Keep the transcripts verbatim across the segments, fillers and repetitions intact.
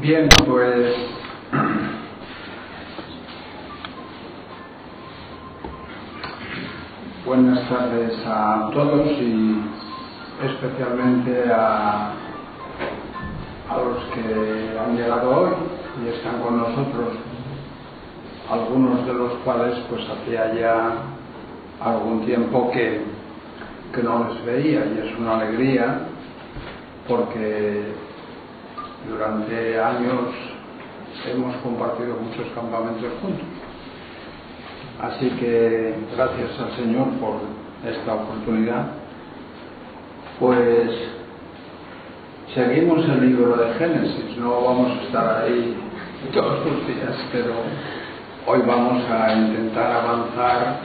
Bien, pues buenas tardes a todos y especialmente a, a los que han llegado hoy y están con nosotros, algunos de los cuales pues hacía ya algún tiempo que, que no les veía, y es una alegría porque durante años hemos compartido muchos campamentos juntos. Así que gracias al Señor por esta oportunidad. Pues seguimos el libro de Génesis, no vamos a estar ahí todos los días, pero hoy vamos a intentar avanzar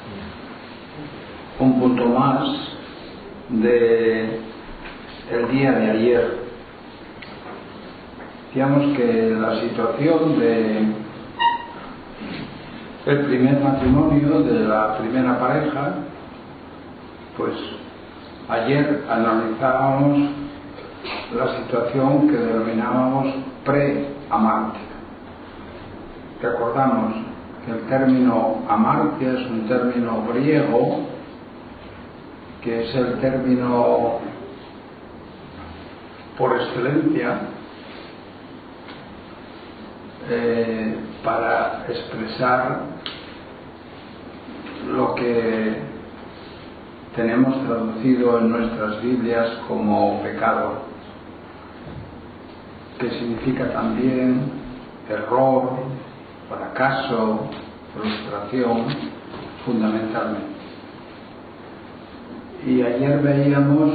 un punto más de el día de ayer. Decíamos que la situación de el primer matrimonio, de la primera pareja, pues ayer analizábamos la situación que denominábamos pre-amartia. Recordamos que el término amartia es un término griego, que es el término por excelencia eh, para expresar lo que tenemos traducido en nuestras Biblias como pecado, que significa también error, fracaso, frustración, fundamentalmente. Y ayer veíamos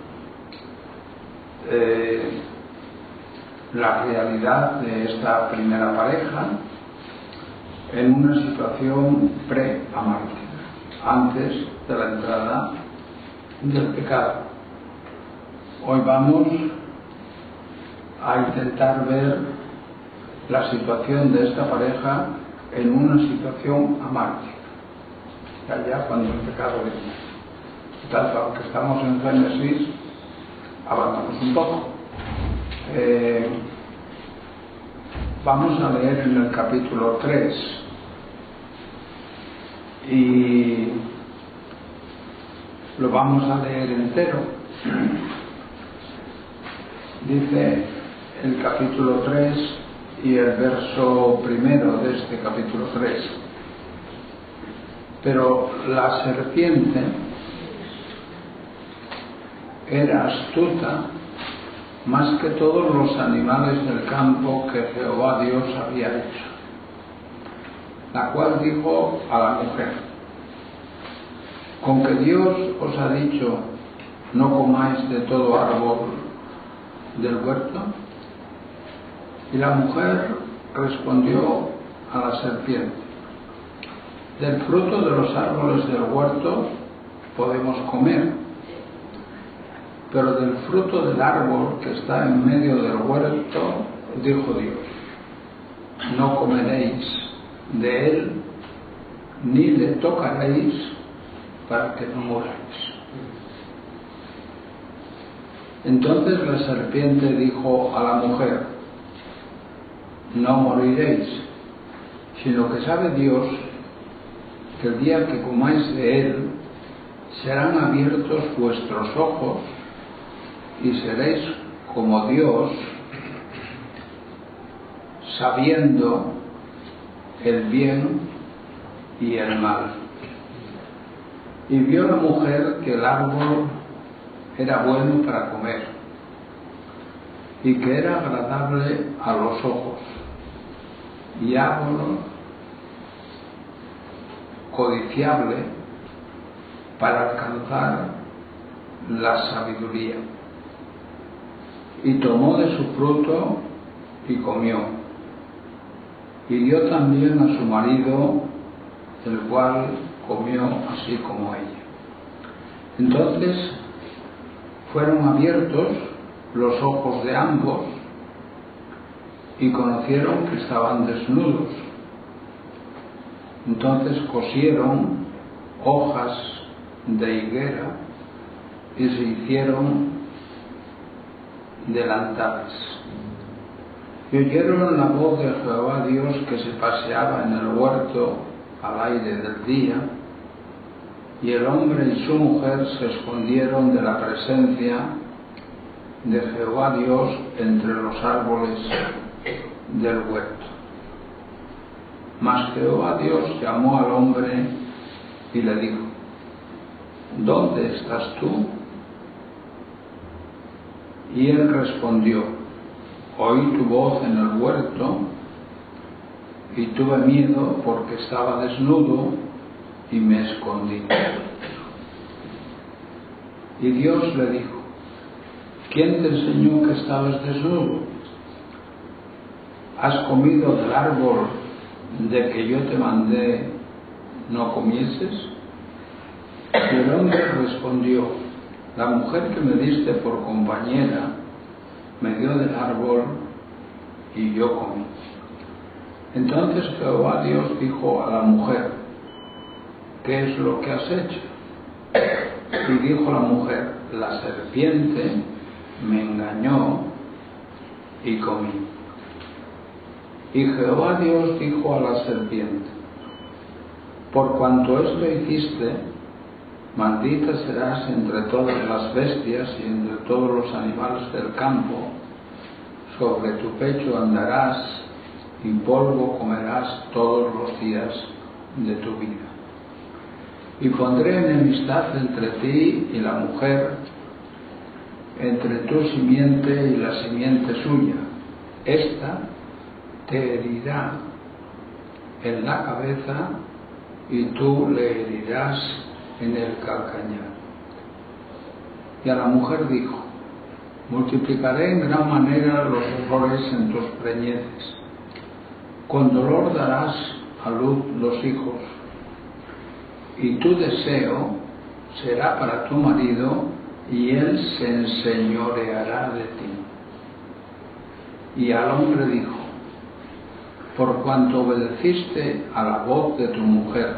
eh, la realidad de esta primera pareja en una situación pre-amartia, antes de la entrada del pecado. Hoy vamos a intentar ver la situación de esta pareja en una situación amártica, allá cuando el pecado viene. Tanto, aunque estamos en Génesis, avanzamos un poco. Eh, vamos a leer en el capítulo tres y lo vamos a leer entero. Dice el capítulo tres y el verso primero de este capítulo tres: pero la serpiente era astuta más que todos los animales del campo que Jehová Dios había hecho, la cual dijo a la mujer: ¿con que Dios os ha dicho no comáis de todo árbol del huerto? Y la mujer respondió a la serpiente: del fruto de los árboles del huerto podemos comer, pero del fruto del árbol que está en medio del huerto, dijo Dios: no comeréis de él, ni le tocaréis, para que no muráis. Entonces la serpiente dijo a la mujer: no moriréis, sino que sabe Dios que el día que comáis de él, serán abiertos vuestros ojos y seréis como Dios, sabiendo el bien y el mal. Y vio la mujer que el árbol era bueno para comer y que era agradable a los ojos y árbol codiciable para alcanzar la sabiduría. Y tomó de su fruto y comió, y dio también a su marido, el cual comió así como ella. Entonces fueron abiertos los ojos de ambos y conocieron que estaban desnudos. Entonces cosieron hojas de higuera y se hicieron delantales. Y oyeron la voz de Jehová Dios que se paseaba en el huerto al aire del día, y el hombre y su mujer se escondieron de la presencia de Jehová Dios entre los árboles del huerto. Mas Jehová Dios llamó al hombre y le dijo: ¿dónde estás tú? Y él respondió: oí tu voz en el huerto y tuve miedo porque estaba desnudo y me escondí. Y Dios le dijo: ¿quién te enseñó que estabas desnudo? ¿Has comido del árbol de que yo te mandé no comieses? Y el hombre respondió: la mujer que me diste por compañera me dio del árbol y yo comí. Entonces Jehová Dios dijo a la mujer: ¿qué es lo que has hecho? Y dijo la mujer: la serpiente me engañó y comí. Y Jehová Dios dijo a la serpiente: por cuanto esto hiciste, maldita serás entre todas las bestias y entre todos los animales del campo. Sobre tu pecho andarás y polvo comerás todos los días de tu vida. Y pondré enemistad entre ti y la mujer, entre tu simiente y la simiente suya. Esta te herirá en la cabeza y tú le herirás en el calcañar. Y a la mujer dijo: multiplicaré en gran manera los dolores en tus preñeces. Con dolor darás a luz los hijos, y tu deseo será para tu marido, y él se enseñoreará de ti. Y al hombre dijo: por cuanto obedeciste a la voz de tu mujer,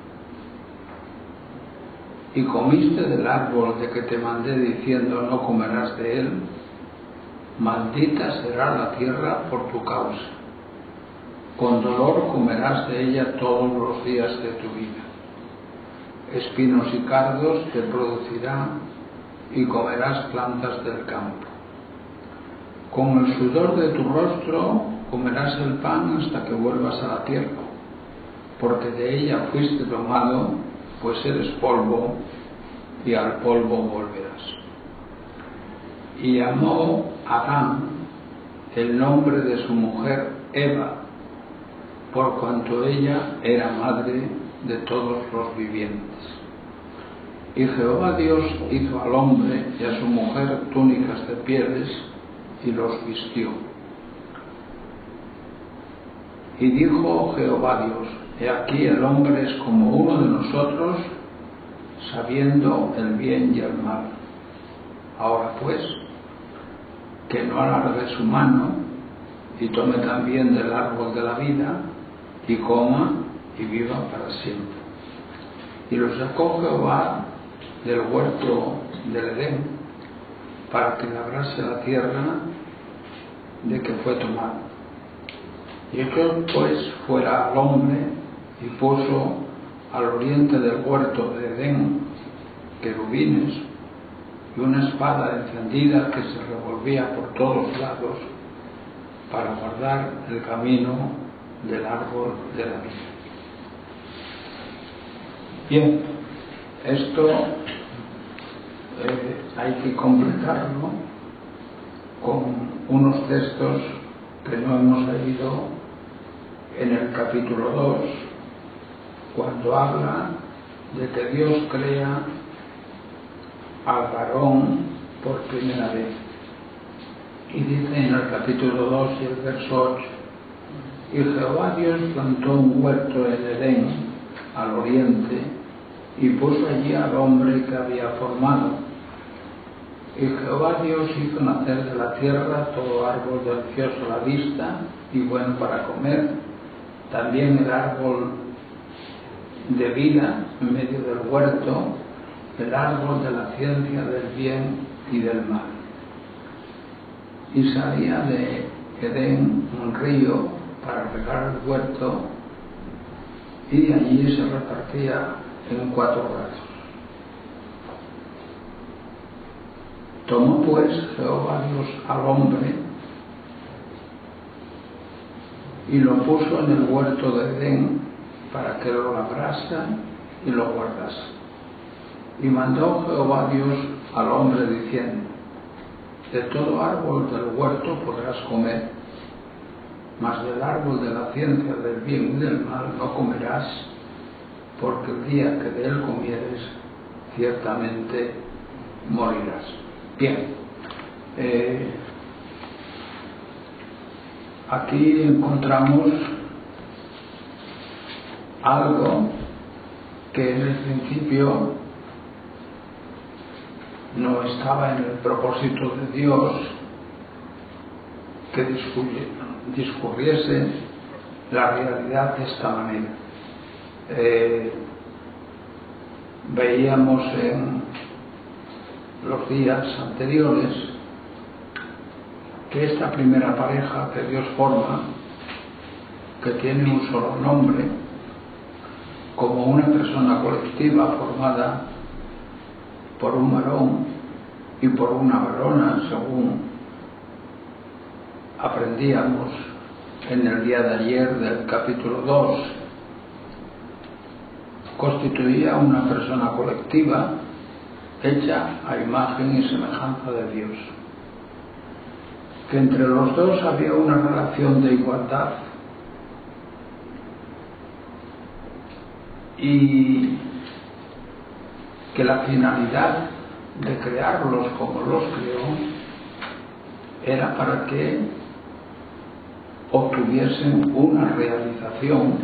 y comiste del árbol de que te mandé diciendo no comerás de él, maldita será la tierra por tu causa. Con dolor comerás de ella todos los días de tu vida. Espinos y cardos te producirá y comerás plantas del campo. Con el sudor de tu rostro comerás el pan hasta que vuelvas a la tierra, porque de ella fuiste tomado, pues eres polvo, y al polvo volverás. Y llamó Adán el nombre de su mujer Eva, por cuanto ella era madre de todos los vivientes. Y Jehová Dios hizo al hombre y a su mujer túnicas de pieles y los vistió. Y dijo Jehová Dios: he aquí el hombre es como uno de nosotros, sabiendo el bien y el mal. Ahora pues, que no alargue su mano y tome también del árbol de la vida y coma y viva para siempre. Y lo sacó Jehová del huerto del Edén para que labrase la tierra de que fue tomado. Y echó pues fuera al hombre y puso al oriente del huerto de Edén querubines y una espada encendida que se revolvía por todos lados para guardar el camino del árbol de la vida. Bien, esto eh, hay que completarlo con unos textos que no hemos leído en el capítulo dos, cuando habla de que Dios crea al varón por primera vez. Y dice en el capítulo dos y el verso ocho: y Jehová Dios plantó un huerto en Edén al oriente y puso allí al hombre que había formado. Y Jehová Dios hizo nacer de la tierra todo árbol delicioso a la vista y bueno para comer, también el árbol de vida en medio del huerto, el árbol de la ciencia del bien y del mal. Y salía de Edén un río para regar el huerto, y allí se repartía en cuatro brazos. Tomó pues Jehová Dios al hombre y lo puso en el huerto de Edén para que lo labrase y lo guardase. Y mandó Jehová Dios al hombre diciendo: de todo árbol del huerto podrás comer, mas del árbol de la ciencia del bien y del mal no comerás, porque el día que de él comieres ciertamente morirás. Bien, eh, aquí encontramos algo que en el principio no estaba en el propósito de Dios, que discurriese la realidad de esta manera. Eh, veíamos en los días anteriores que esta primera pareja que Dios forma, que tiene un solo nombre, como una persona colectiva formada por un varón y por una varona, según aprendíamos en el día de ayer del capítulo dos, constituía una persona colectiva hecha a imagen y semejanza de Dios, que entre los dos había una relación de igualdad y que la finalidad de crearlos como los creó era para que obtuviesen una realización,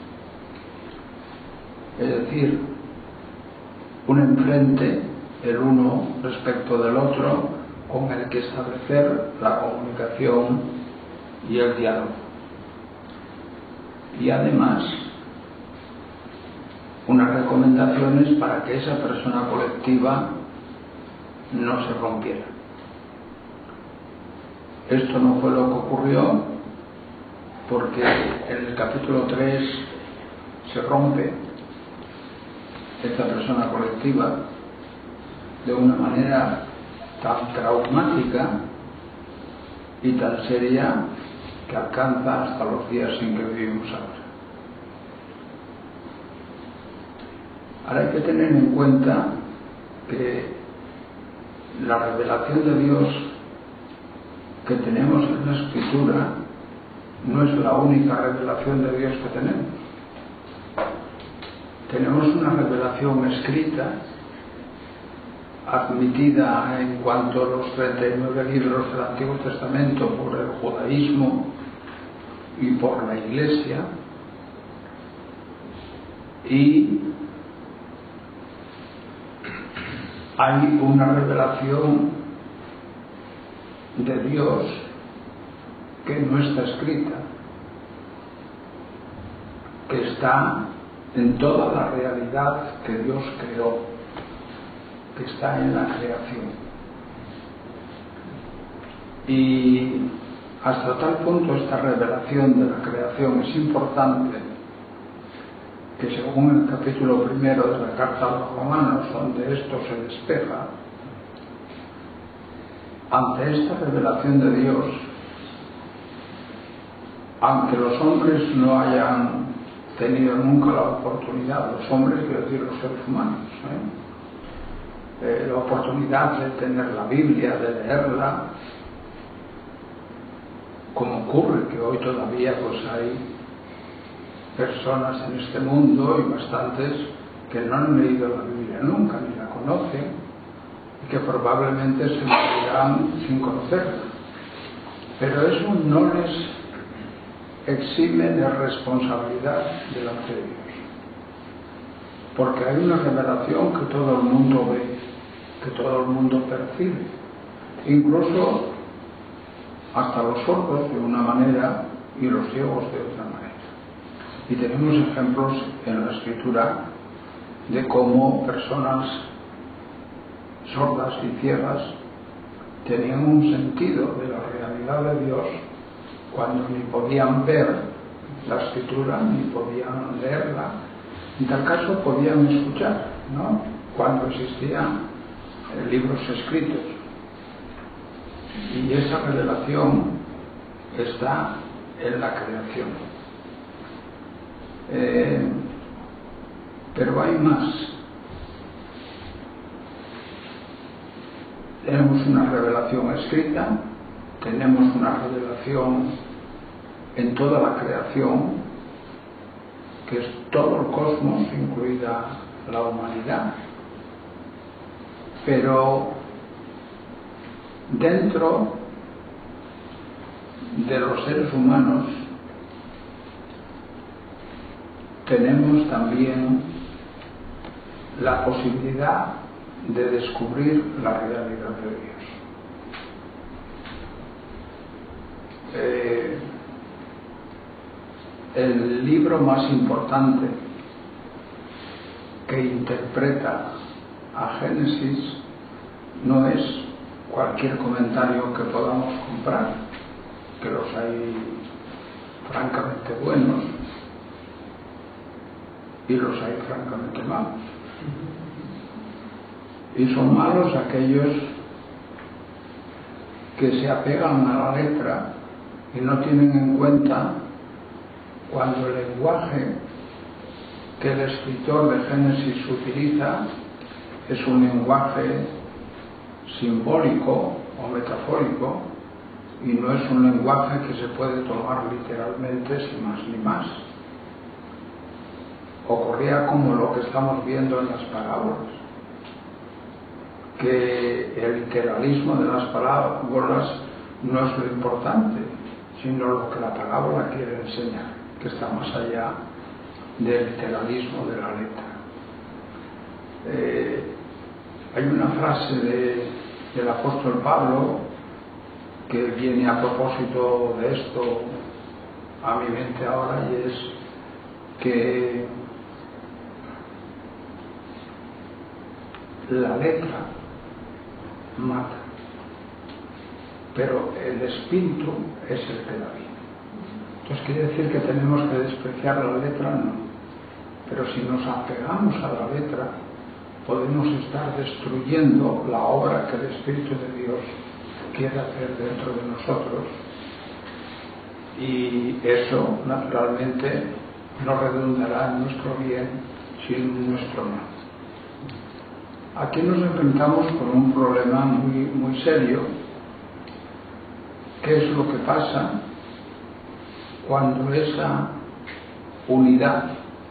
es decir, un enfrente el uno respecto del otro, con el que establecer la comunicación y el diálogo. Y además unas recomendaciones para que esa persona colectiva no se rompiera. Esto no fue lo que ocurrió, porque en el capítulo tres se rompe esta persona colectiva de una manera tan traumática y tan seria que alcanza hasta los días en que vivimos ahora. Ahora hay que tener en cuenta que la revelación de Dios que tenemos en la Escritura no es la única revelación de Dios que tenemos. Tenemos una revelación escrita, admitida en cuanto a los treinta y nueve libros del Antiguo Testamento por el judaísmo y por la Iglesia, y hay una revelación de Dios que no está escrita, que está en toda la realidad que Dios creó, que está en la creación. Y hasta tal punto esta revelación de la creación es importante que, según el capítulo primero de la carta a los Romanos, donde esto se despeja, ante esta revelación de Dios, aunque los hombres no hayan tenido nunca la oportunidad, los hombres, quiero decir los seres humanos, ¿eh? Eh, la oportunidad de tener la Biblia, de leerla, como ocurre que hoy todavía pues hay personas en este mundo, y bastantes, que no han leído la Biblia nunca, ni la conocen, y que probablemente se morirán sin conocerla. Pero eso no les exime de responsabilidad delante de Dios, porque hay una revelación que todo el mundo ve, que todo el mundo percibe, incluso hasta los sordos de una manera y los ciegos de otra manera. Y tenemos ejemplos en la Escritura de cómo personas sordas y ciegas tenían un sentido de la realidad de Dios cuando ni podían ver la escritura ni podían leerla, en tal caso podían escuchar, ¿no?, cuando existían eh, libros escritos. Y esa revelación está en la creación. Eh, pero hay más. Tenemos una revelación escrita, tenemos una revelación en toda la creación, que es todo el cosmos, incluida la humanidad. Pero dentro de los seres humanos tenemos también la posibilidad de descubrir la realidad de Dios. Eh, el libro más importante que interpreta a Génesis no es cualquier comentario que podamos comprar, que los hay francamente buenos y los hay francamente malos. Y son malos aquellos que se apegan a la letra y no tienen en cuenta cuando el lenguaje que el escritor de Génesis utiliza es un lenguaje simbólico o metafórico y no es un lenguaje que se puede tomar literalmente sin más ni más. Ocurría como lo que estamos viendo en las parábolas, que el literalismo de las parábolas no es lo importante, sino lo que la parábola quiere enseñar, que está más allá del literalismo de la letra. Eh, hay una frase de, del apóstol Pablo que viene a propósito de esto a mi mente ahora, y es que la letra mata, pero el espíritu es el que da vida. Entonces quiere decir que tenemos que despreciar la letra, no, pero si nos apegamos a la letra podemos estar destruyendo la obra que el Espíritu de Dios quiere hacer dentro de nosotros, y eso naturalmente no redundará en nuestro bien sino en nuestro mal. Aquí nos enfrentamos con un problema muy, muy serio. ¿Qué es lo que pasa cuando esa unidad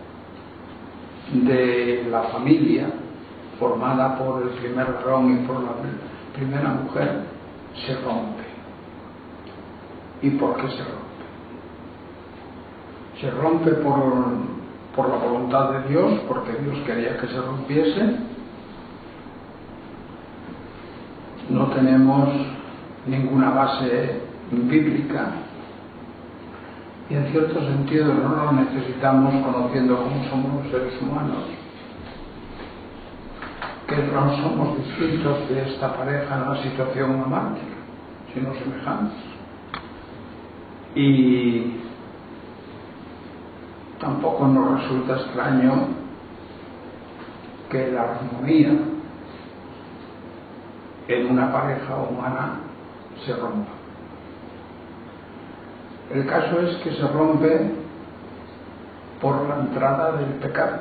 de la familia formada por el primer varón y por la primera mujer se rompe? ¿Y por qué se rompe? Se rompe por, por la voluntad de Dios, porque Dios quería que se rompiese. No tenemos ninguna base bíblica y en cierto sentido no lo necesitamos, conociendo cómo somos los seres humanos, que no somos distintos de esta pareja en la situación romántica, sino semejantes. Y tampoco nos resulta extraño que la armonía en una pareja humana se rompa. El caso es que se rompe por la entrada del pecado.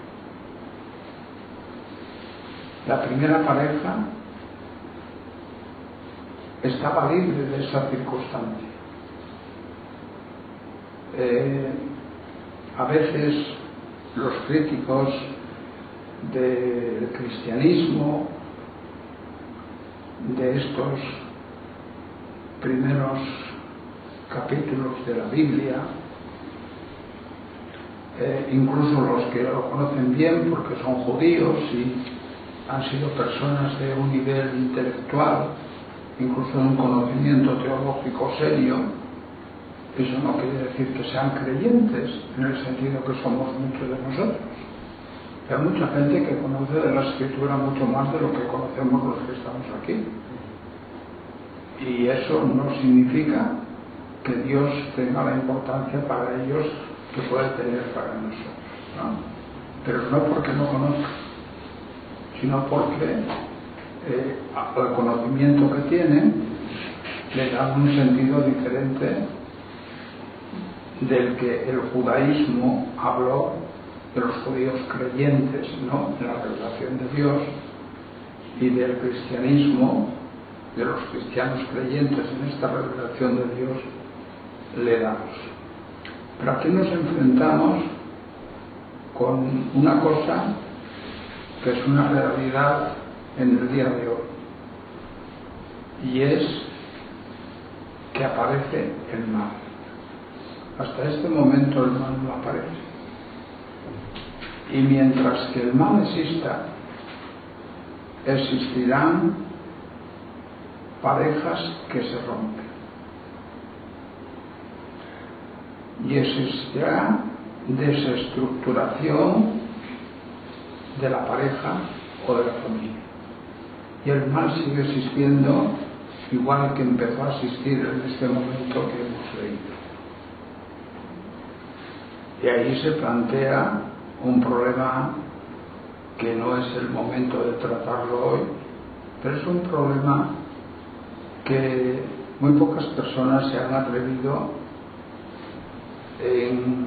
La primera pareja estaba libre de esa circunstancia. Eh, a veces los críticos del cristianismo, de estos primeros capítulos de la Biblia, eh, incluso los que lo conocen bien porque son judíos y han sido personas de un nivel intelectual, incluso de un conocimiento teológico serio, eso no quiere decir que sean creyentes en el sentido que somos muchos de nosotros. Hay mucha gente que conoce de la Escritura mucho más de lo que conocemos los que estamos aquí. Y eso no significa que Dios tenga la importancia para ellos que puede tener para nosotros, ¿no? Pero no porque no conozcan, sino porque eh, el conocimiento que tienen le da un sentido diferente del que el judaísmo habló de los judíos creyentes, ¿no?, en la revelación de Dios, y del cristianismo, de los cristianos creyentes en esta revelación de Dios, le damos. Pero aquí nos enfrentamos con una cosa que es una realidad en el día de hoy, y es que aparece el mal. Hasta este momento el mal no aparece, y mientras que el mal exista, existirán parejas que se rompen, y existirá desestructuración de la pareja o de la familia, y el mal sigue existiendo igual que empezó a existir en este momento que hemos leído. Y ahí se plantea un problema que no es el momento de tratarlo hoy, pero es un problema que muy pocas personas se han atrevido en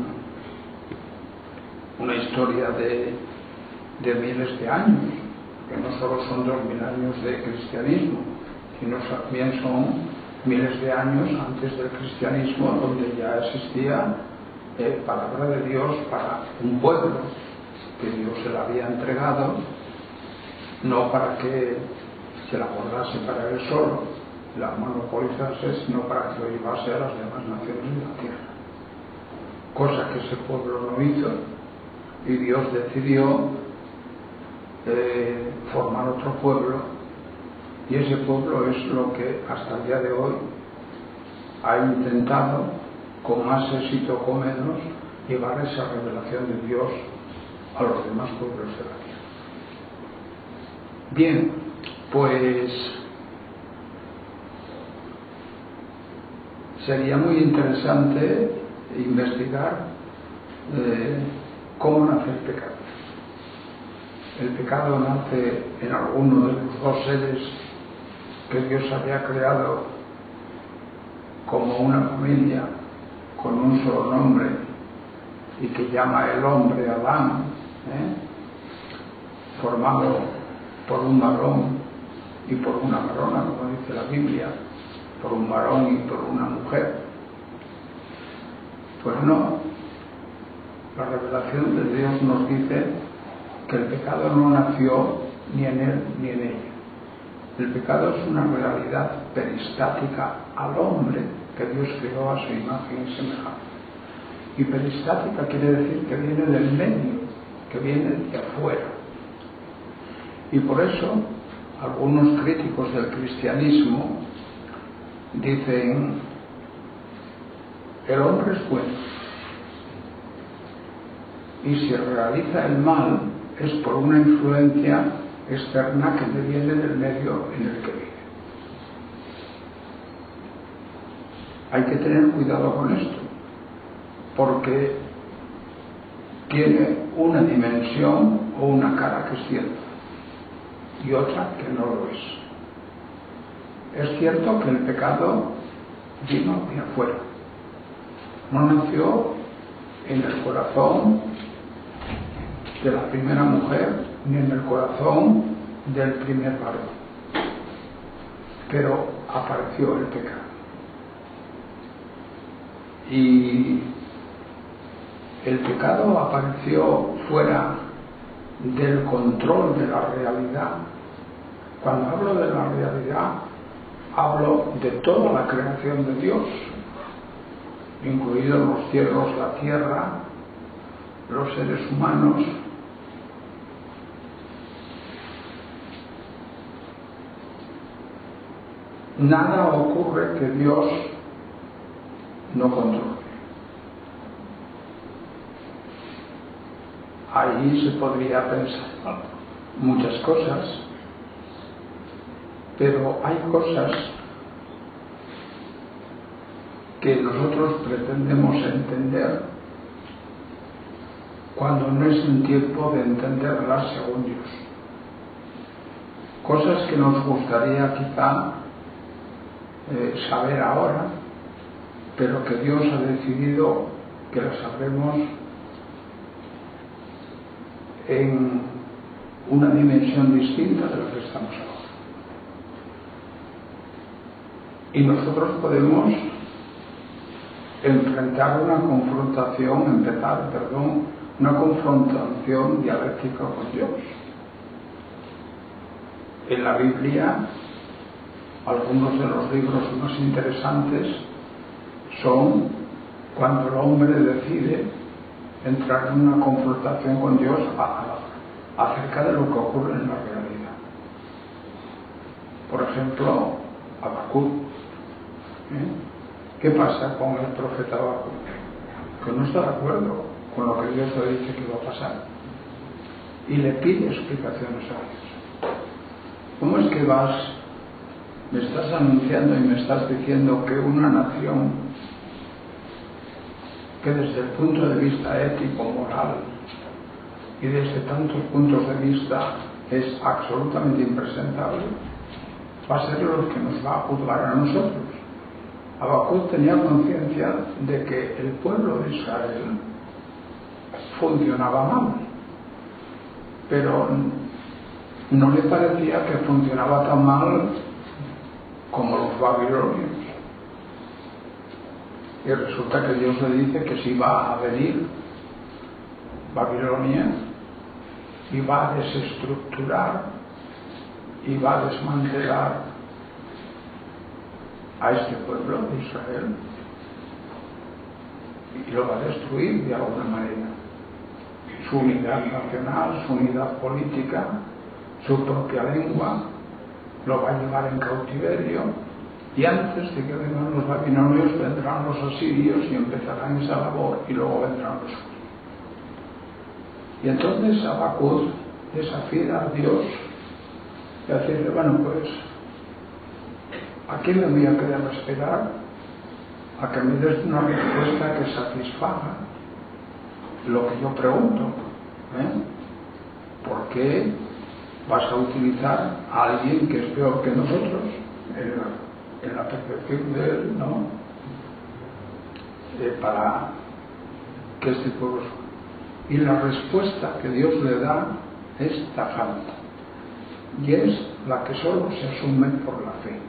una historia de, de miles de años, que no solo son dos mil años de cristianismo, sino también son miles de años antes del cristianismo, donde ya existía eh, palabra de Dios para un pueblo que Dios se la había entregado, no para que se la guardase para él solo, la monopolizase, sino para que lo llevase a las demás naciones de la tierra, cosa que ese pueblo no hizo, y Dios decidió eh, formar otro pueblo, y ese pueblo es lo que hasta el día de hoy ha intentado, con más éxito o con menos, llevar esa revelación de Dios a los demás pueblos de la tierra. Bien, pues sería muy interesante investigar eh, cómo nace el pecado. El pecado nace en alguno de los dos seres que Dios había creado como una familia con un solo nombre y que llama el hombre Adán, ¿eh? formado por un varón y por una varona, como dice la Biblia, por un varón y por una mujer. Pues no, la revelación de Dios nos dice que el pecado no nació ni en él ni en ella. El pecado es una realidad peristática al hombre que Dios creó a su imagen y semejanza. Y peristática quiere decir que viene del medio, que viene de afuera. Y por eso algunos críticos del cristianismo dicen: el hombre es bueno, y si realiza el mal es por una influencia externa que le viene del medio en el que vive. Hay que tener cuidado con esto, porque tiene una dimensión o una cara que es cierta y otra que no lo es. Es cierto que el pecado vino de afuera, no nació en el corazón de la primera mujer ni en el corazón del primer varón, pero apareció el pecado. Y el pecado apareció fuera del control de la realidad. Cuando hablo de la realidad, hablo de toda la creación de Dios, incluidos los cielos, la tierra, los seres humanos. Nada ocurre que Dios no controle. Ahí se podría pensar muchas cosas, pero hay cosas que nosotros pretendemos entender cuando no es el tiempo de entenderlas según Dios. Cosas que nos gustaría quizá eh, saber ahora, pero que Dios ha decidido que las sabremos en una dimensión distinta de la que estamos ahora. Y nosotros podemos enfrentar una confrontación, empezar, perdón, una confrontación dialéctica con Dios. En la Biblia, algunos de los libros más interesantes son cuando el hombre decide entrar en una confrontación con Dios acerca de lo que ocurre en la realidad. Por ejemplo, Habacuc. ¿Eh? ¿Qué pasa con el profeta Habacuc? Que no está de acuerdo con lo que Dios le dice que va a pasar y le pide explicaciones a Dios. ¿Cómo es que vas, me estás anunciando y me estás diciendo que una nación que desde el punto de vista ético, moral y desde tantos puntos de vista es absolutamente impresentable, va a ser lo que nos va a juzgar a nosotros? Habacuc tenía conciencia de que el pueblo de Israel funcionaba mal, pero no le parecía que funcionaba tan mal como los babilonios. Y resulta que Dios le dice que si va a venir Babilonia y va a desestructurar y va a desmantelar a este pueblo de Israel y lo va a destruir de alguna manera. Su unidad nacional, su unidad política, su propia lengua, lo va a llevar en cautiverio, y antes de que vengan los babilonios vendrán los asirios y empezarán esa labor, y luego vendrán los judíos. Y entonces Habacuc desafía a Dios y a decirle, bueno, pues aquí me voy a quedar a esperar a que me des una respuesta que satisfaga lo que yo pregunto. ¿eh? ¿Por qué vas a utilizar a alguien que es peor que nosotros en la, en la percepción de él, ¿no? Eh, para que este pueblo suba? Y la respuesta que Dios le da es tajante, y es la que solo se asume por la fe.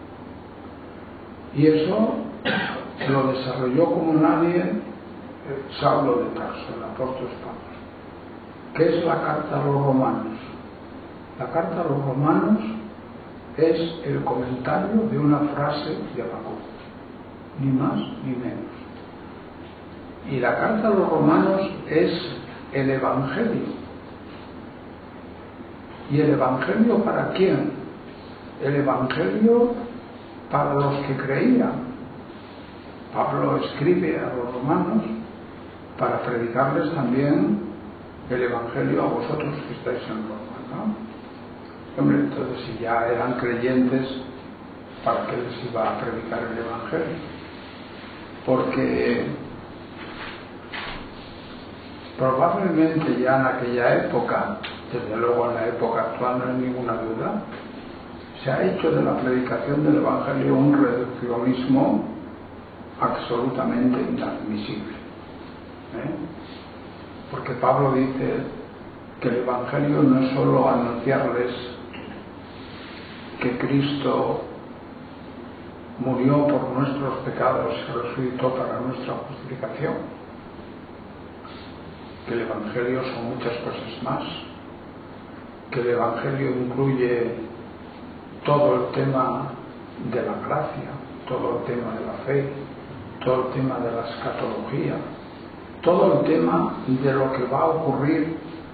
Y eso lo desarrolló como nadie eh, Saulo de Tarso, el apóstol Pablo. ¿Qué es la carta a los romanos? La carta a los romanos es el comentario de una frase de Habacuc, ni más ni menos. Y la carta a los romanos es el Evangelio. ¿Y el Evangelio para quién? El Evangelio para los que creían. Pablo escribe a los romanos para predicarles también el Evangelio a vosotros que estáis en Roma, ¿no? Hombre, entonces si ya eran creyentes, ¿para qué les iba a predicar el Evangelio? Porque probablemente ya en aquella época, desde luego en la época actual no hay ninguna duda, se ha hecho de la predicación del Evangelio un reduccionismo absolutamente inadmisible. ¿eh? Porque Pablo dice que el Evangelio no es solo anunciarles que Cristo murió por nuestros pecados y resucitó para nuestra justificación, que el Evangelio son muchas cosas más, que el Evangelio incluye todo el tema de la gracia, todo el tema de la fe, todo el tema de la escatología, todo el tema de lo que va a ocurrir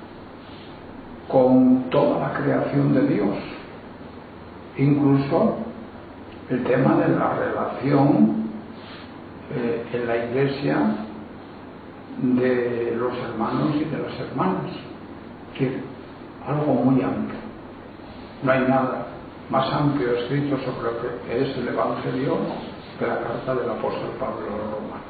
con toda la creación de Dios, incluso el tema de la relación eh, en la Iglesia de los hermanos y de las hermanas, que algo muy amplio. No hay nada más amplio escrito sobre lo que es el Evangelio que la carta del apóstol Pablo a los romanos.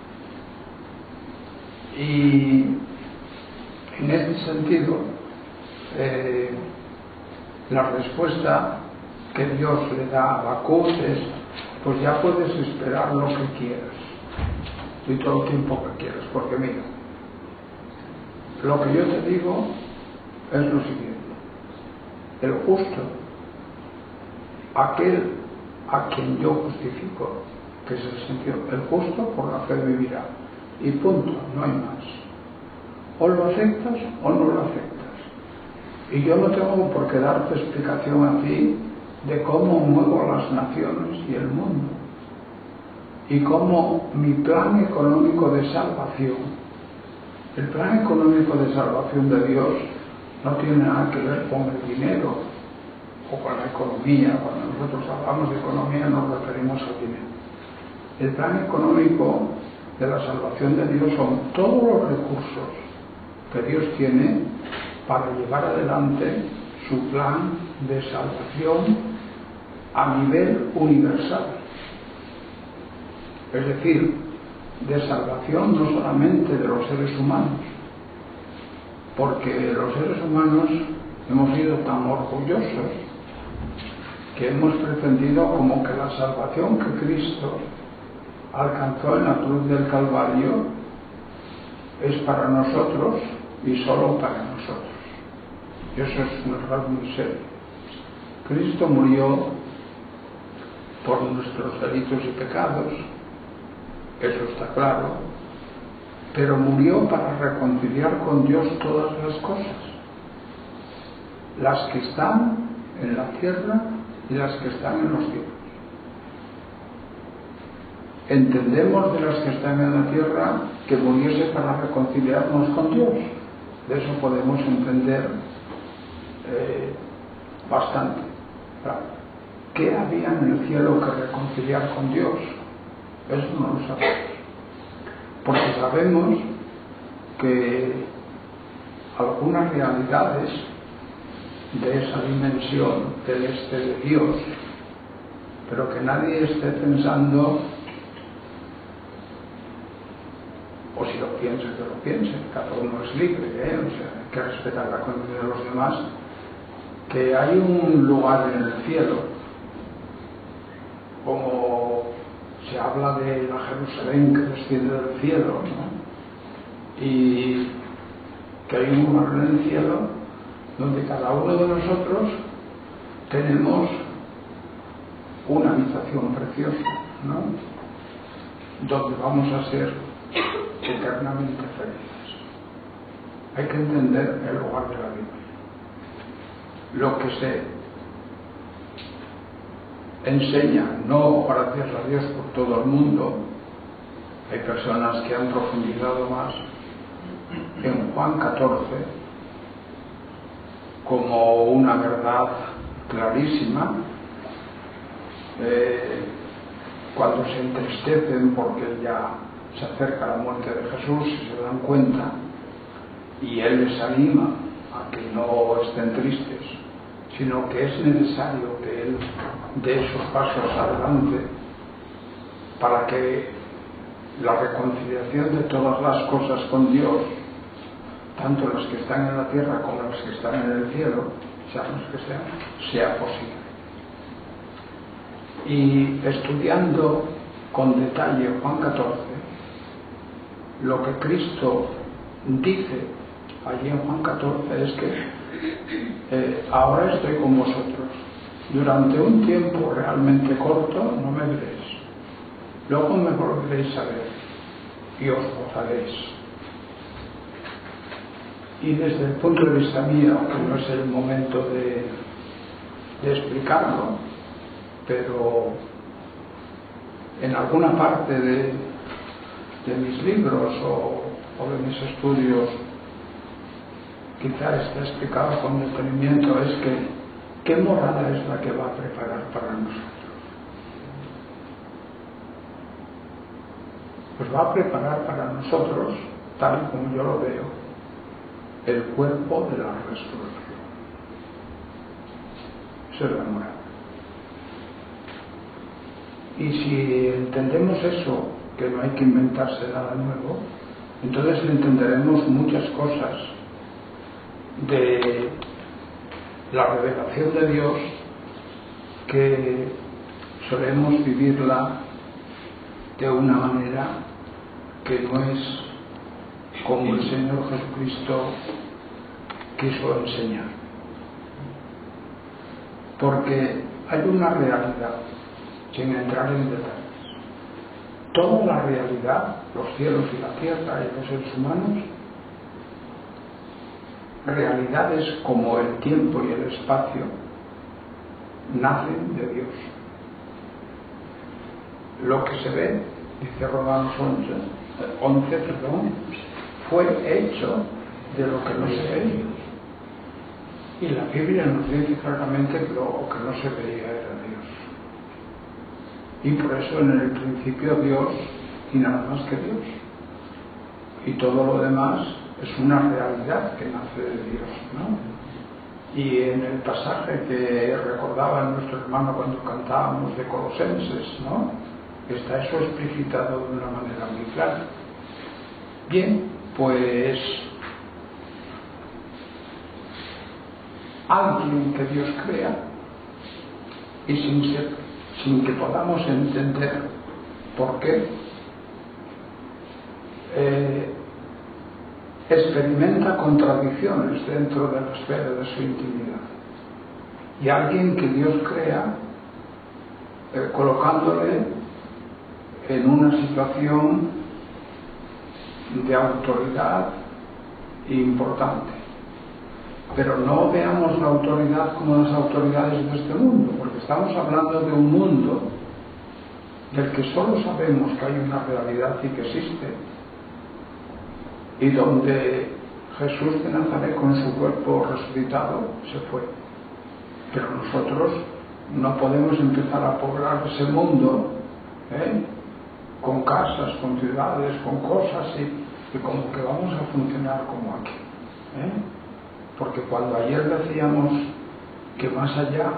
Y en ese sentido, eh, la respuesta que Dios le da a Habacuc es: pues ya puedes esperar lo que quieras y todo el tiempo que quieras, porque mira, lo que yo te digo es lo siguiente: el justo, aquel a quien yo justifico, que es el sentido, el justo por la fe vivirá, y punto, no hay más. O lo aceptas o no lo aceptas. Y yo no tengo por qué darte explicación a ti de cómo muevo las naciones y el mundo, y cómo mi plan económico de salvación, el plan económico de salvación de Dios no tiene nada que ver con el dinero o con la economía. Cuando nosotros hablamos de economía nos referimos al dinero. El plan económico de la salvación de Dios son todos los recursos que Dios tiene para llevar adelante su plan de salvación a nivel universal. Es decir, de salvación no solamente de los seres humanos, porque los seres humanos hemos sido tan orgullosos que hemos pretendido como que la salvación que Cristo alcanzó en la cruz del Calvario es para nosotros y solo para nosotros. Y eso es un error muy serio. Cristo murió por nuestros delitos y pecados, eso está claro, pero murió para reconciliar con Dios todas las cosas, las que están en la tierra y las que están en los cielos. Entendemos de las que están en la tierra que muriese para reconciliarnos con Dios. De eso podemos entender eh, bastante. Claro. ¿Qué había en el cielo que reconciliar con Dios? Eso no lo sabemos. Porque sabemos que algunas realidades de esa dimensión celeste de Dios, pero que nadie esté pensando, o si lo piensa, que lo piense, cada uno es libre, ¿eh? O sea, hay que respetar la condición de los demás, que hay un lugar en el cielo, como se habla de la Jerusalén que desciende del cielo, ¿no? Y que hay un lugar en el cielo donde cada uno de nosotros tenemos una habitación preciosa, ¿no? Donde vamos a ser eternamente felices. Hay que entender el lugar de la Biblia. Lo que se enseña, no gracias a Dios por todo el mundo, hay personas que han profundizado más en Juan catorce como una verdad clarísima, eh, cuando se entristecen porque ya se acerca la muerte de Jesús y se dan cuenta, y Él les anima a que no estén tristes, sino que es necesario que Él dé esos pasos adelante para que la reconciliación de todas las cosas con Dios, tanto las que están en la tierra como las que están en el cielo, sean las que sean, sea posible. Y estudiando con detalle Juan catorce, lo que Cristo dice allí en Juan catorce es que eh, ahora estoy con vosotros, durante un tiempo realmente corto no me veréis, luego me volveréis a ver y os gozaréis. Y desde el punto de vista mío, que no es el momento de, de explicarlo, pero en alguna parte de, de mis libros o, o de mis estudios quizás está explicado con detenimiento, es que ¿qué morada es la que va a preparar para nosotros? Pues va a preparar para nosotros, tal como yo lo veo, el cuerpo de la resurrección. Esa es la morada. Y si entendemos eso, que no hay que inventarse nada nuevo, entonces entenderemos muchas cosas de la revelación de Dios que solemos vivirla de una manera que no es como el Señor Jesucristo quiso enseñar. Porque hay una realidad, sin entrar en detalles. Toda la realidad, los cielos y la tierra y los seres humanos, realidades como el tiempo y el espacio, nacen de Dios. Lo que se ve, dice Romanos once, perdón, fue hecho de lo que no se ve. Y la Biblia nos dice claramente que lo que no se veía era Dios. Y por eso en el principio Dios y nada más que Dios. Y todo lo demás es una realidad que nace de Dios, ¿no? Y en el pasaje que recordaba nuestro hermano cuando cantábamos de Colosenses, ¿no?, está eso explicitado de una manera muy clara. Bien, pues alguien que Dios crea y sin, ser, sin que podamos entender por qué, eh, experimenta contradicciones dentro de la esfera de su intimidad. Y alguien que Dios crea eh, colocándole en una situación de autoridad importante. Pero no veamos la autoridad como las autoridades de este mundo, porque estamos hablando de un mundo del que solo sabemos que hay una realidad y que existe, y donde Jesús de Nazaret con su cuerpo resucitado se fue. Pero nosotros no podemos empezar a poblar ese mundo, ¿eh?, con casas, con ciudades, con cosas, y, y como que vamos a funcionar como aquí, ¿eh? Porque cuando ayer decíamos que más allá,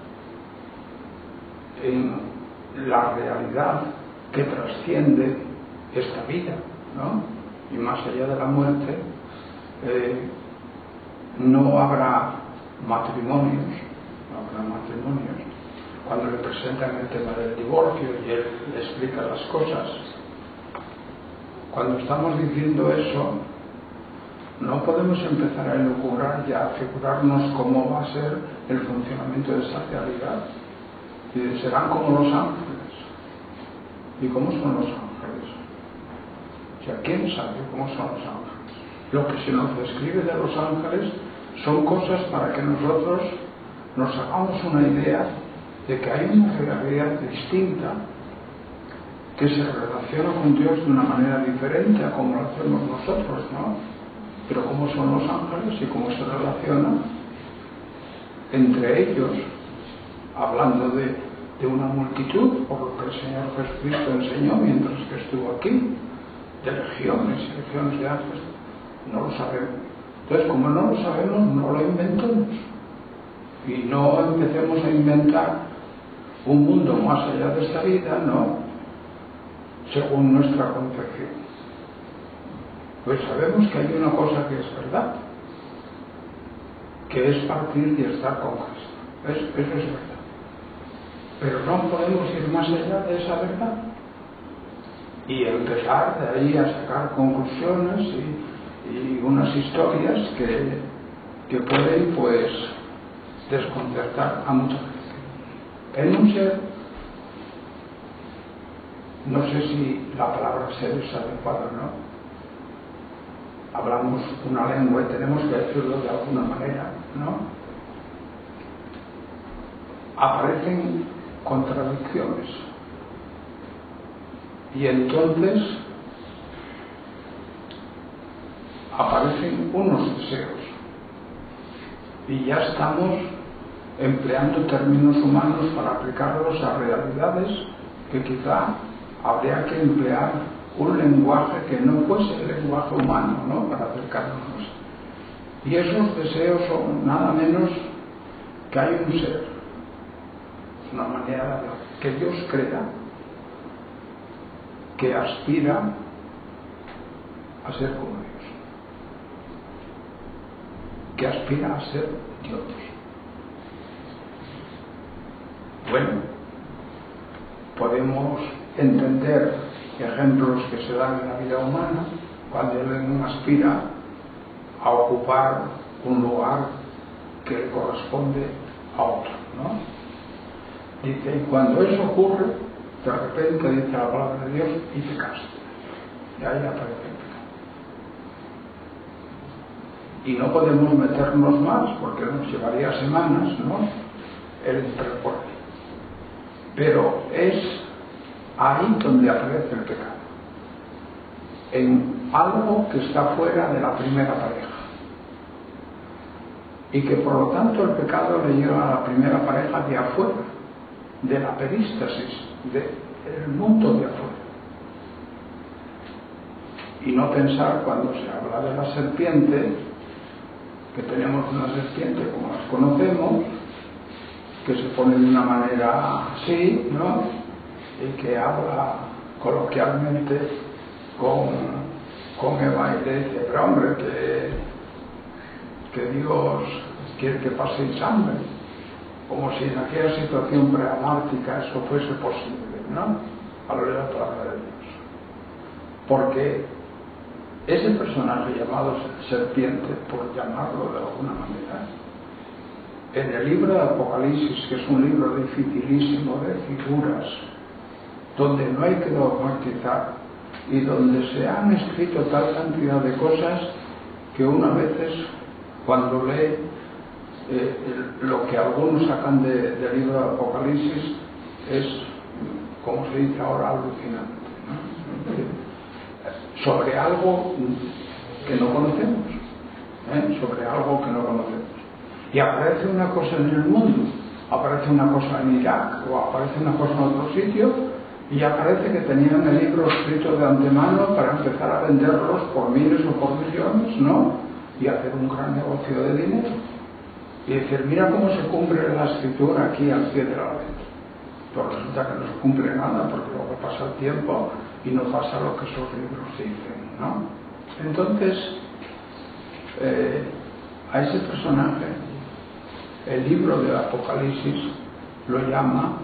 en la realidad que trasciende esta vida, ¿no?, y más allá de la muerte, eh, no habrá matrimonios, no habrá matrimonios. Cuando le presentan el tema del divorcio y él le explica las cosas, cuando estamos diciendo eso, no podemos empezar a elucubrar ya, a figurarnos cómo va a ser el funcionamiento de esa realidad. Y serán como los ángeles. ¿Y cómo son los ángeles? O sea, ¿quién sabe cómo son los ángeles? Lo que se nos describe de los ángeles son cosas para que nosotros nos hagamos una idea de que hay una realidad distinta que se relaciona con Dios de una manera diferente a como lo hacemos nosotros, ¿no? Pero cómo son los ángeles y cómo se relacionan entre ellos, hablando de, de una multitud, por lo que el Señor Jesucristo enseñó mientras que estuvo aquí, de legiones y legiones de ángeles, no lo sabemos. Entonces, como no lo sabemos, no lo inventemos. Y no empecemos a inventar un mundo más allá de esta vida, no, según nuestra concepción. Pues sabemos que hay una cosa que es verdad, que es partir y estar con Cristo. Es, eso es verdad. Pero no podemos ir más allá de esa verdad y empezar de ahí a sacar conclusiones y, y unas historias que, que pueden, pues, desconcertar a mucha gente. En un ser, no sé si la palabra ser es adecuada o no, hablamos una lengua y tenemos que decirlo de alguna manera, ¿no? Aparecen contradicciones y entonces aparecen unos deseos y ya estamos empleando términos humanos para aplicarlos a realidades que quizá habría que emplear un lenguaje que no fuese el lenguaje humano, ¿no?, para acercarnos. Y esos deseos son nada menos que hay un ser, una manera de que Dios crea, que aspira a ser como Dios, que aspira a ser Dios. Bueno, podemos entender ejemplos que se dan en la vida humana cuando alguien aspira a ocupar un lugar que le corresponde a otro, ¿no? Dice, y cuando eso ocurre, de repente dice la palabra de Dios y te casas. Y ahí aparece el pecado. Y no podemos meternos más porque nos llevaría semanas, ¿no?, el interponer. Pero es ahí donde aparece el pecado, en algo que está fuera de la primera pareja, y que por lo tanto el pecado le lleva a la primera pareja de afuera, de la perístasis, del mundo de afuera. Y no pensar cuando se habla de la serpiente, que tenemos una serpiente como las conocemos, que se pone de una manera así, ¿no?, y que habla coloquialmente con, con Eva y le dice, pero hombre, que, que Dios quiere que paséis hambre, como si en aquella situación preamártica eso fuese posible, ¿no?, a lo de la palabra de Dios. Porque ese personaje llamado serpiente, por llamarlo de alguna manera, en el libro de Apocalipsis, que es un libro dificilísimo de figuras, donde no hay que dogmatizar y donde se han escrito tal cantidad de cosas que una a veces, cuando lee eh, el, lo que algunos sacan de, del libro de Apocalipsis, es, como se dice ahora, alucinante, ¿no?, sobre algo que no conocemos, ¿eh? sobre algo que no conocemos. Y aparece una cosa en el mundo, aparece una cosa en Irak, o aparece una cosa en otro sitio, y aparece que tenían el libro escrito de antemano para empezar a venderlos por miles o por millones, ¿no?, y hacer un gran negocio de dinero. Y decir, mira cómo se cumple la escritura aquí al pie de la letra. Pero resulta que no se cumple nada, porque luego pasa el tiempo y no pasa lo que esos libros dicen, ¿no? Entonces, eh, a ese personaje, el libro del Apocalipsis lo llama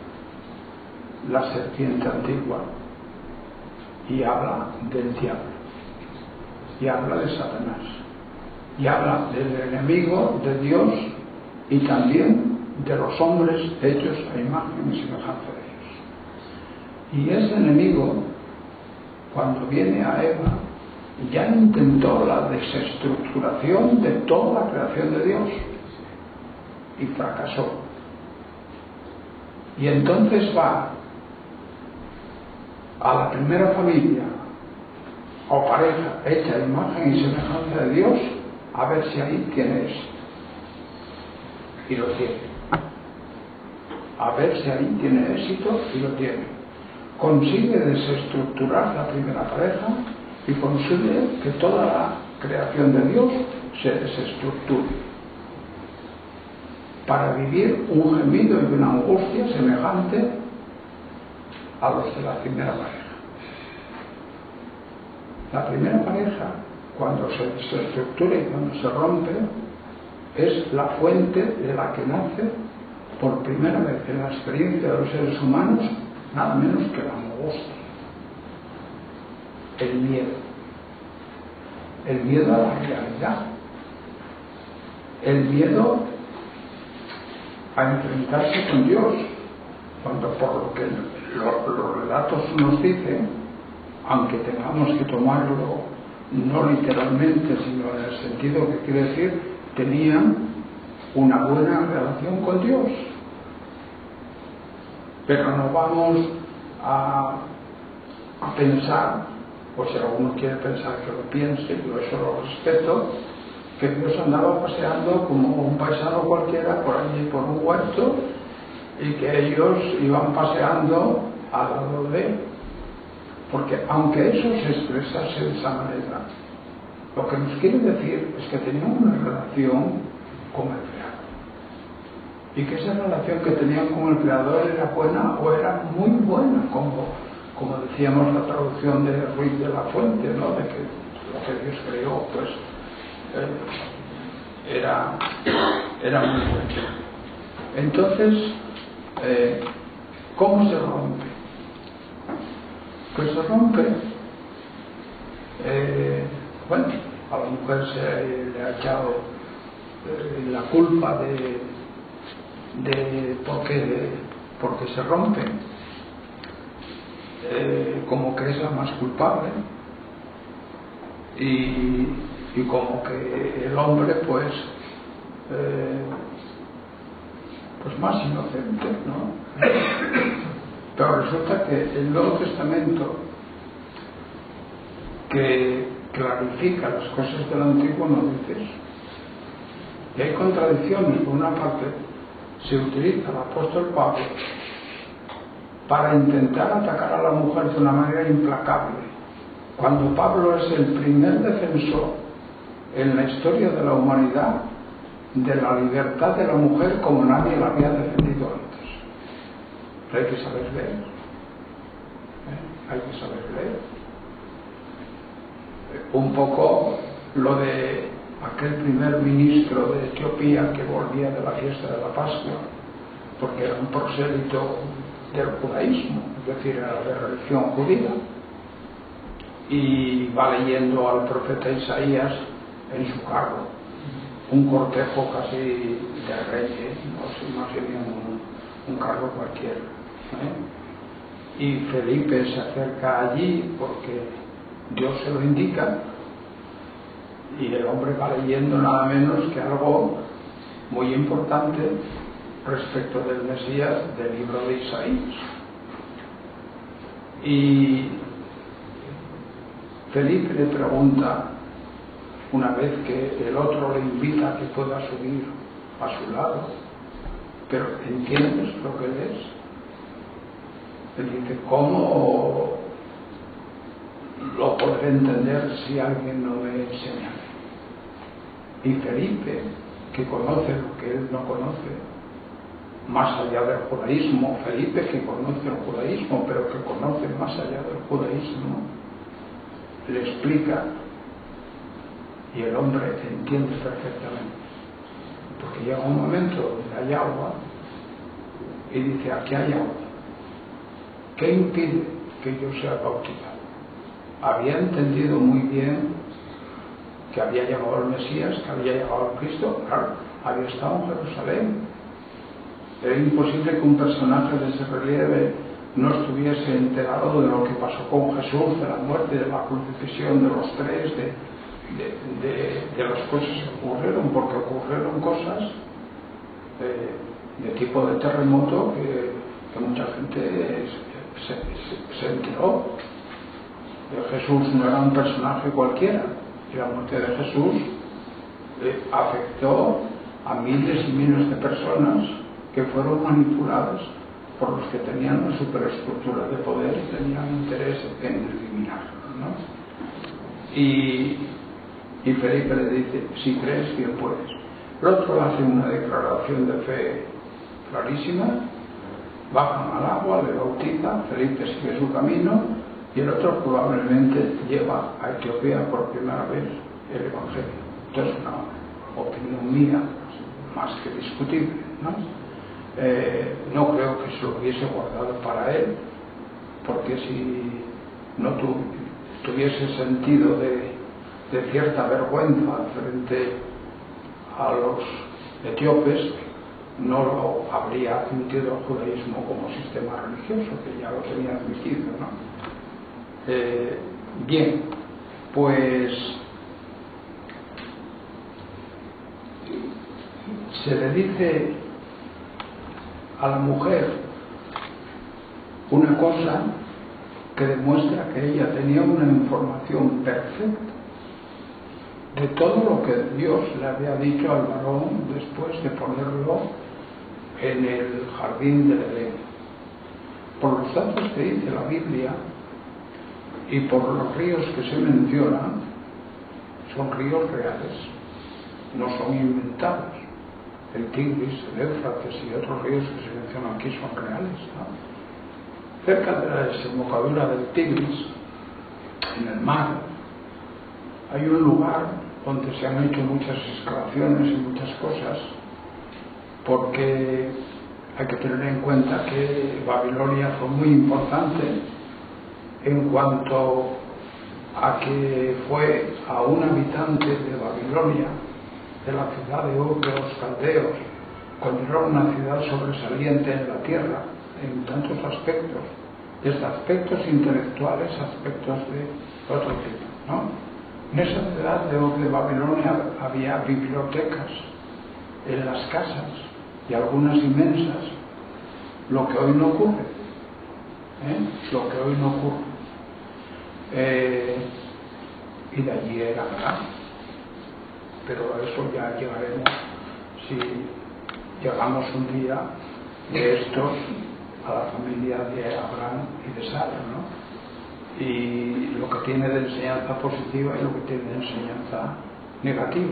la serpiente antigua, y habla del diablo, y habla de Satanás, y habla del enemigo de Dios, y también de los hombres hechos a imagen y semejanza de Dios. Y ese enemigo, cuando viene a Eva, ya intentó la desestructuración de toda la creación de Dios y fracasó. Y entonces va a la primera familia o pareja hecha a imagen y semejanza de Dios a ver si ahí tiene éxito, y lo tiene. A ver si ahí tiene éxito, y lo tiene. Consigue desestructurar la primera pareja y consigue que toda la creación de Dios se desestructure para vivir un gemido y una angustia semejante a los de la primera pareja. La primera pareja, cuando se desestructura y cuando se rompe, es la fuente de la que nace por primera vez en la experiencia de los seres humanos nada menos que la angustia, el miedo, el miedo a la realidad, el miedo a enfrentarse con Dios, cuando por lo que lo, los relatos nos dicen, aunque tengamos que tomarlo no literalmente, sino en el sentido que quiere decir, tenían una buena relación con Dios. Pero no vamos a, a pensar, o si alguno quiere pensar que lo piense, yo eso lo respeto, que Dios andaba paseando como un paisano cualquiera por allí por un huerto, y que ellos iban paseando al lado de él. Porque aunque eso se expresase de esa manera, lo que nos quiere decir es que tenían una relación con el Creador. y que esa relación que tenían con el Creador era buena o era muy buena, como, como decíamos la traducción de Ruiz de la Fuente, ¿no? De que lo que Dios creó pues eh, era, era muy bueno. Entonces, eh, ¿cómo se rompe? Pues se rompe, eh, bueno, a la mujer se le ha echado eh, la culpa de, de porque, porque se rompe, eh, como que es la más culpable, y, y como que el hombre pues eh, pues más inocente, ¿no? Pero resulta que el Nuevo Testamento, que clarifica las cosas del Antiguo, no dice eso. Y hay contradicciones. Por una parte, se utiliza el apóstol Pablo para intentar atacar a la mujer de una manera implacable, cuando Pablo es el primer defensor en la historia de la humanidad de la libertad de la mujer como nadie la había defendido antes. Pero hay que saber leer, ¿eh? hay que saber leer. Un poco lo de aquel primer ministro de Etiopía que volvía de la fiesta de la Pascua, porque era un prosélito del judaísmo, es decir, era de religión judía, y va leyendo al profeta Isaías en su carro, un cortejo casi de reyes, no se imaginen un, un carro cualquiera, ¿eh? Y Felipe se acerca allí porque Dios se lo indica, y el hombre va leyendo nada menos que algo muy importante respecto del Mesías del libro de Isaías. Y Felipe le pregunta, una vez que el otro le invita a que pueda subir a su lado, pero ¿entiendes lo que lees? Él dice, ¿cómo lo podré entender si alguien no me enseña? Y Felipe, que conoce lo que él no conoce, más allá del judaísmo, Felipe que conoce el judaísmo, pero que conoce más allá del judaísmo, le explica, y el hombre entiende perfectamente, porque llega un momento donde hay agua y dice, aquí hay agua, ¿qué impide que yo sea bautizado? Había entendido muy bien que había llegado el Mesías, que había llegado el Cristo, claro, había estado en Jerusalén. Era imposible que un personaje de ese relieve no estuviese enterado de lo que pasó con Jesús, de la muerte, de la crucifixión de los tres, de, de, de, de las cosas que ocurrieron, porque ocurrieron cosas de, de tipo de terremoto que, que mucha gente se, se, se enteró. Jesús no era un personaje cualquiera, y la muerte de Jesús eh, afectó a miles y miles de personas que fueron manipuladas por los que tenían una superestructura de poder y tenían interés en eliminarlo, ¿no? Y, y Felipe le dice, si crees, bien puedes. El otro hace una declaración de fe clarísima, bajan al agua, le bautiza, Felipe sigue su camino, y el otro probablemente lleva a Etiopía por primera vez el Evangelio. Esto es una opinión mía, más que discutible, ¿no? Eh, no creo que se lo hubiese guardado para él, porque si no tu, tuviese sentido de, de cierta vergüenza frente a los etíopes, no lo habría admitido el judaísmo como sistema religioso, que ya lo tenía admitido, ¿no? Eh, bien, pues se le dice a la mujer una cosa que demuestra que ella tenía una información perfecta de todo lo que Dios le había dicho al varón después de ponerlo en el jardín del Edén. Por los datos que dice la Biblia y por los ríos que se mencionan, son ríos reales, no son inventados. el Tigris, el Éufrates y otros ríos que se mencionan aquí son reales, ¿no? Cerca de la desembocadura del Tigris, en el mar, hay un lugar donde se han hecho muchas excavaciones y muchas cosas, porque hay que tener en cuenta que Babilonia fue muy importante en cuanto a que fue a un habitante de Babilonia, de la ciudad de Ur de los caldeos, cuando era una ciudad sobresaliente en la tierra, en tantos aspectos, desde aspectos intelectuales, aspectos de otro tipo, ¿no? En esa ciudad de Ur de Babilonia había bibliotecas en las casas, y algunas inmensas, lo que hoy no ocurre, ¿eh? lo que hoy no ocurre. Eh, y de allí era verdad, pero a eso ya llegaremos si llegamos un día de estos a la familia de Abraham y de Sara, ¿no? Y lo que tiene de enseñanza positiva y lo que tiene de enseñanza negativa.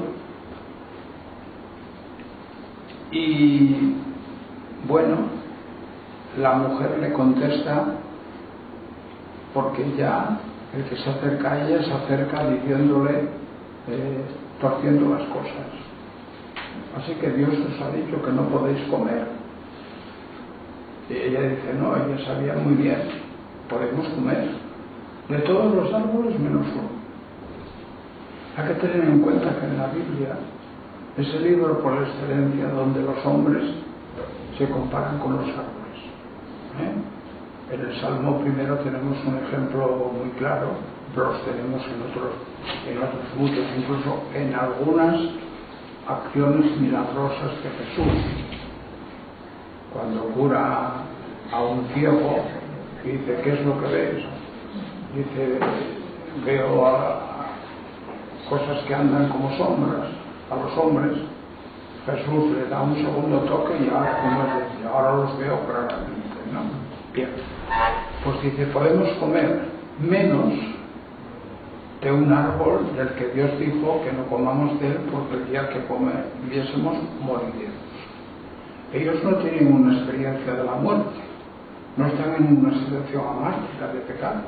Y bueno, la mujer le contesta, porque ya el que se acerca a ella se acerca diciéndole, eh, torciendo las cosas. Así que Dios os ha dicho que no podéis comer. Y ella dice, no, ella sabía muy bien, podemos comer de todos los árboles menos uno. Hay que tener en cuenta que en la Biblia es el libro por excelencia donde los hombres se comparan con los árboles, ¿eh? En el Salmo primero tenemos un ejemplo muy claro, pero los tenemos en otros, en otros muchos, incluso en algunas acciones milagrosas de Jesús. Cuando cura a un ciego y dice, ¿qué es lo que ves? Dice, veo a, a cosas que andan como sombras a los hombres. Jesús le da un segundo toque y ahora, como es, ahora los veo claramente, ¿no? Bien, pues dice, podemos comer menos de un árbol del que Dios dijo que no comamos de él, porque el día que comiésemos moriríamos. Ellos no tienen una experiencia de la muerte, no están en una situación amártica de pecado,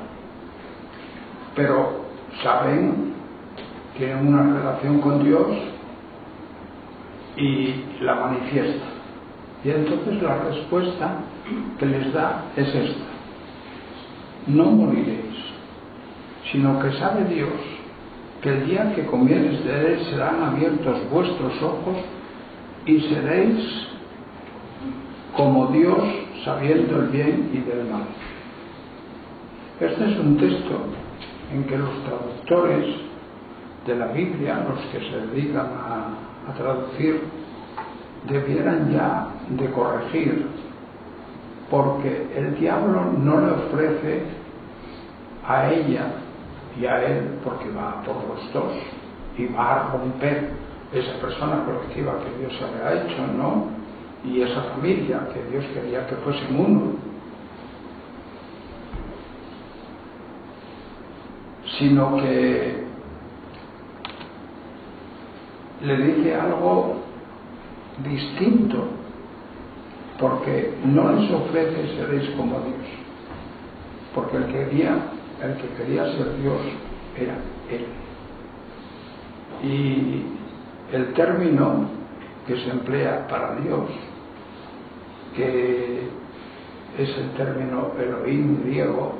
pero saben, tienen una relación con Dios y la manifiesta. Y entonces la respuesta que les da es esta: no moriréis, sino que sabe Dios que el día que comiereis de él serán abiertos vuestros ojos y seréis como Dios, sabiendo el bien y del mal. Este es un texto en que los traductores de la Biblia, los que se dedican a, a traducir, debieran ya de corregir, porque el diablo no le ofrece a ella y a él, porque va por los dos y va a romper esa persona colectiva que Dios había hecho, ¿no? Y esa familia que Dios quería que fuesen uno, sino que le dice algo distinto, porque no les ofrece seréis como Dios, porque el que quería, el que quería ser Dios era él. Y el término que se emplea para Dios, que es el término Elohim griego,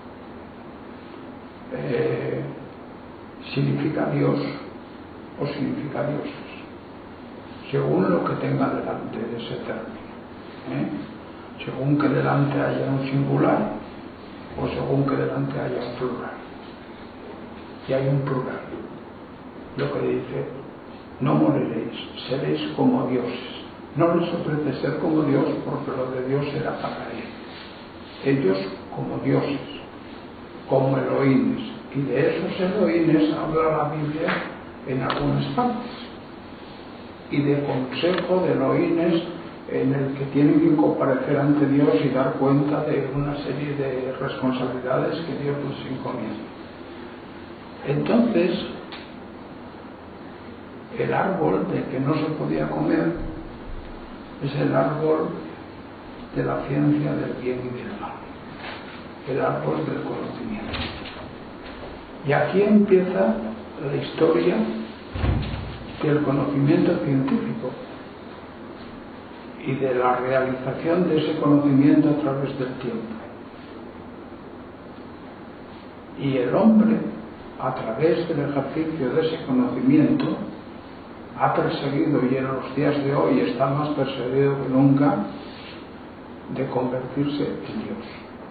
eh, significa Dios o significa dioses, según lo que tenga delante de ese término, ¿eh? Según que delante haya un singular o según que delante haya un plural. Y hay un plural, lo que dice, no moriréis, seréis como dioses. No les ofrece ser como Dios, porque lo de Dios era para él. Ellos como dioses, como Elohines, y de esos Elohines habla la Biblia en algunas partes, y de consejo de Elohines en el que tienen que comparecer ante Dios y dar cuenta de una serie de responsabilidades que Dios les encomienda. Entonces, el árbol del que no se podía comer es el árbol de la ciencia del bien y del mal, el árbol del conocimiento. Y aquí empieza la historia del conocimiento científico y de la realización de ese conocimiento a través del tiempo. Y el hombre, a través del ejercicio de ese conocimiento, ha perseguido, y en los días de hoy está más perseguido que nunca, de convertirse en Dios.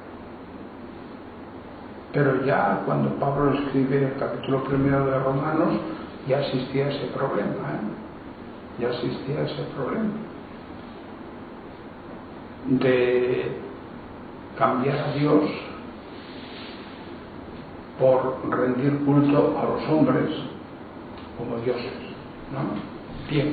Pero ya cuando Pablo escribe el capítulo primero de Romanos, ya existía ese problema, ¿eh? ya existía ese problema de cambiar a Dios por rendir culto a los hombres como dioses, ¿no? Bien,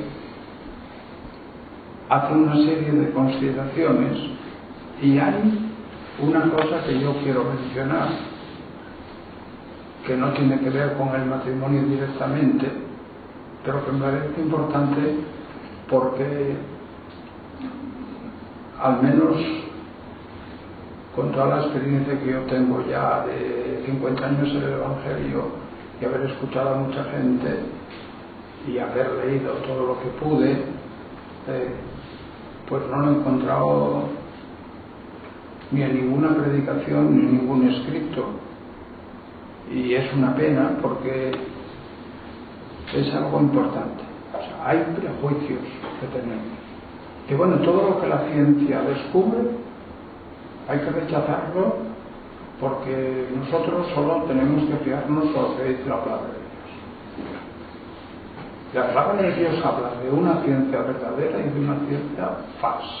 hace una serie de consideraciones y hay una cosa que yo quiero mencionar que no tiene que ver con el matrimonio directamente, pero que me parece importante porque al menos con toda la experiencia que yo tengo ya de cincuenta años en el Evangelio y haber escuchado a mucha gente y haber leído todo lo que pude, eh, pues no lo he encontrado ni en ninguna predicación ni en ningún escrito, y es una pena porque es algo importante. O sea, hay prejuicios que tenemos, que bueno, todo lo que la ciencia descubre hay que rechazarlo porque nosotros solo tenemos que fiarnos de lo que dice la palabra de Dios. La palabra de Dios habla de una ciencia verdadera y de una ciencia falsa.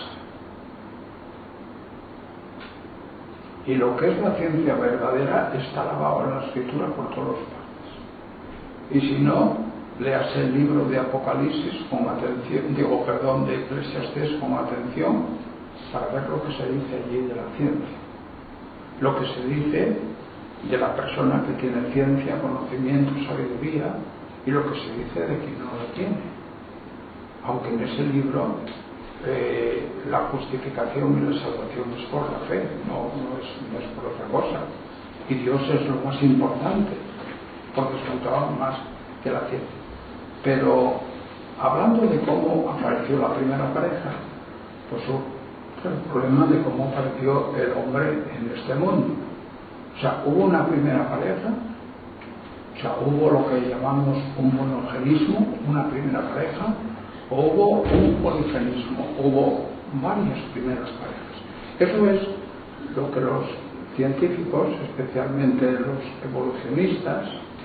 Y lo que es la ciencia verdadera está lavado en la Escritura por todas partes. Y si no, léase el libro de Apocalipsis con atención, digo, perdón, de Eclesiastés con atención, para ver lo que se dice allí de la ciencia. Lo que se dice de la persona que tiene ciencia, conocimiento, sabiduría, y lo que se dice de quien no lo tiene. Aunque en ese libro eh, la justificación y la salvación es por la fe, no, no, es, no es por otra cosa. Y Dios es lo más importante, porque es contado más que la ciencia. Pero hablando de cómo apareció la primera pareja, pues el problema de cómo apareció el hombre en este mundo. O sea, hubo una primera pareja, o sea, hubo lo que llamamos un monogenismo, una primera pareja, o hubo un poligenismo, hubo varias primeras parejas. Eso es lo que los científicos, especialmente los evolucionistas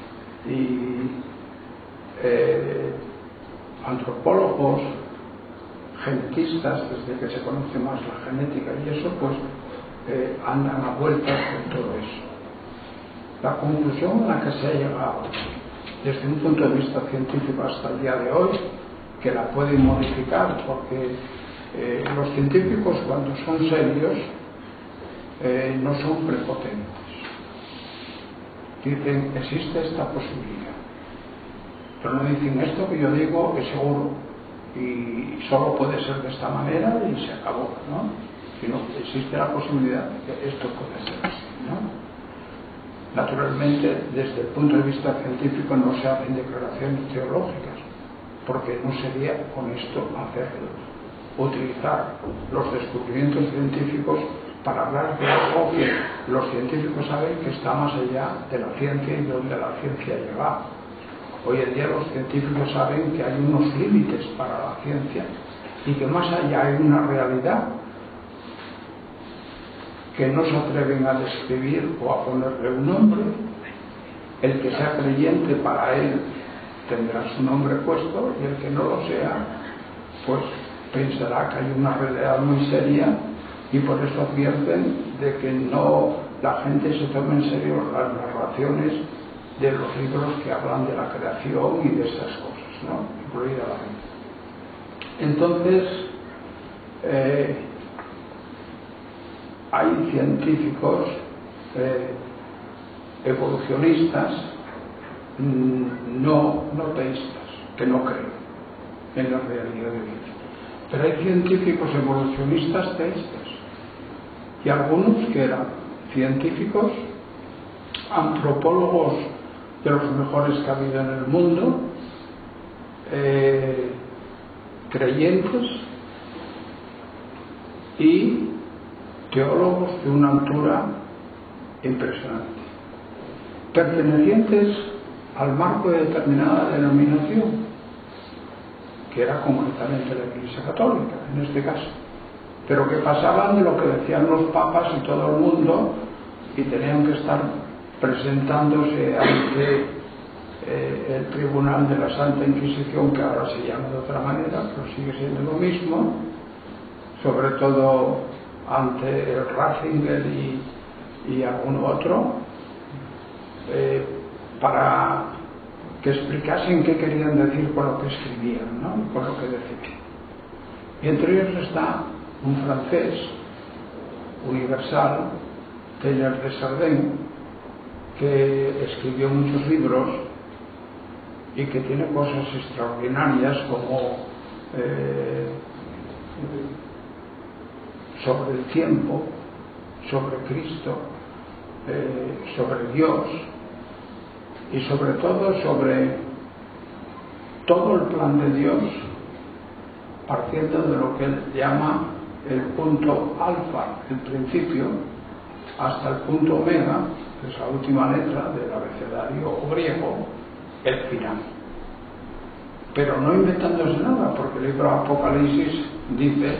y eh, antropólogos, genetistas, desde que se conoce más la genética y eso, pues eh, andan a vueltas con todo eso. La conclusión a la que se ha llegado desde un punto de vista científico hasta el día de hoy, que la pueden modificar porque eh, los científicos cuando son serios eh, no son prepotentes, dicen existe esta posibilidad, pero no dicen esto que yo digo es seguro y solo puede ser de esta manera y se acabó, ¿no? Sino que existe la posibilidad de que esto puede ser así, ¿no? Naturalmente, desde el punto de vista científico no se hacen declaraciones teológicas, porque no sería honesto hacerlo, utilizar los descubrimientos científicos para hablar de algo que los científicos saben que está más allá de la ciencia y donde la ciencia llega. Hoy en día los científicos saben que hay unos límites para la ciencia y que más allá hay una realidad que no se atreven a describir o a ponerle un nombre. El que sea creyente para él tendrá su nombre puesto y el que no lo sea pues pensará que hay una realidad muy seria y por eso advierten de que no la gente se tome en serio las narraciones de los libros que hablan de la creación y de esas cosas, ¿no? Incluida la mente. Entonces eh, hay científicos eh, evolucionistas no, no teístas, que no creen en la realidad de Dios. Pero hay científicos evolucionistas teístas y algunos que eran científicos, antropólogos de los mejores que ha habido en el mundo, eh, creyentes y teólogos de una altura impresionante, pertenecientes al marco de determinada denominación, que era concretamente la Iglesia Católica, en este caso, pero que pasaban de lo que decían los papas y todo el mundo y tenían que estar presentándose ante eh, el Tribunal de la Santa Inquisición, que ahora se llama de otra manera, pero sigue siendo lo mismo, sobre todo ante el Ratzinger y, y algún otro, eh, para que explicasen qué querían decir con lo que escribían, ¿no? Con lo que decían. Y entre ellos está un francés universal, Teilhard de Chardin, que escribió muchos libros y que tiene cosas extraordinarias como eh, sobre el tiempo, sobre Cristo, eh, sobre Dios y sobre todo sobre todo el plan de Dios, partiendo de lo que él llama el punto alfa, el principio, hasta el punto omega, que es la última letra del abecedario griego, el final. Pero no inventándose nada, porque el libro Apocalipsis dice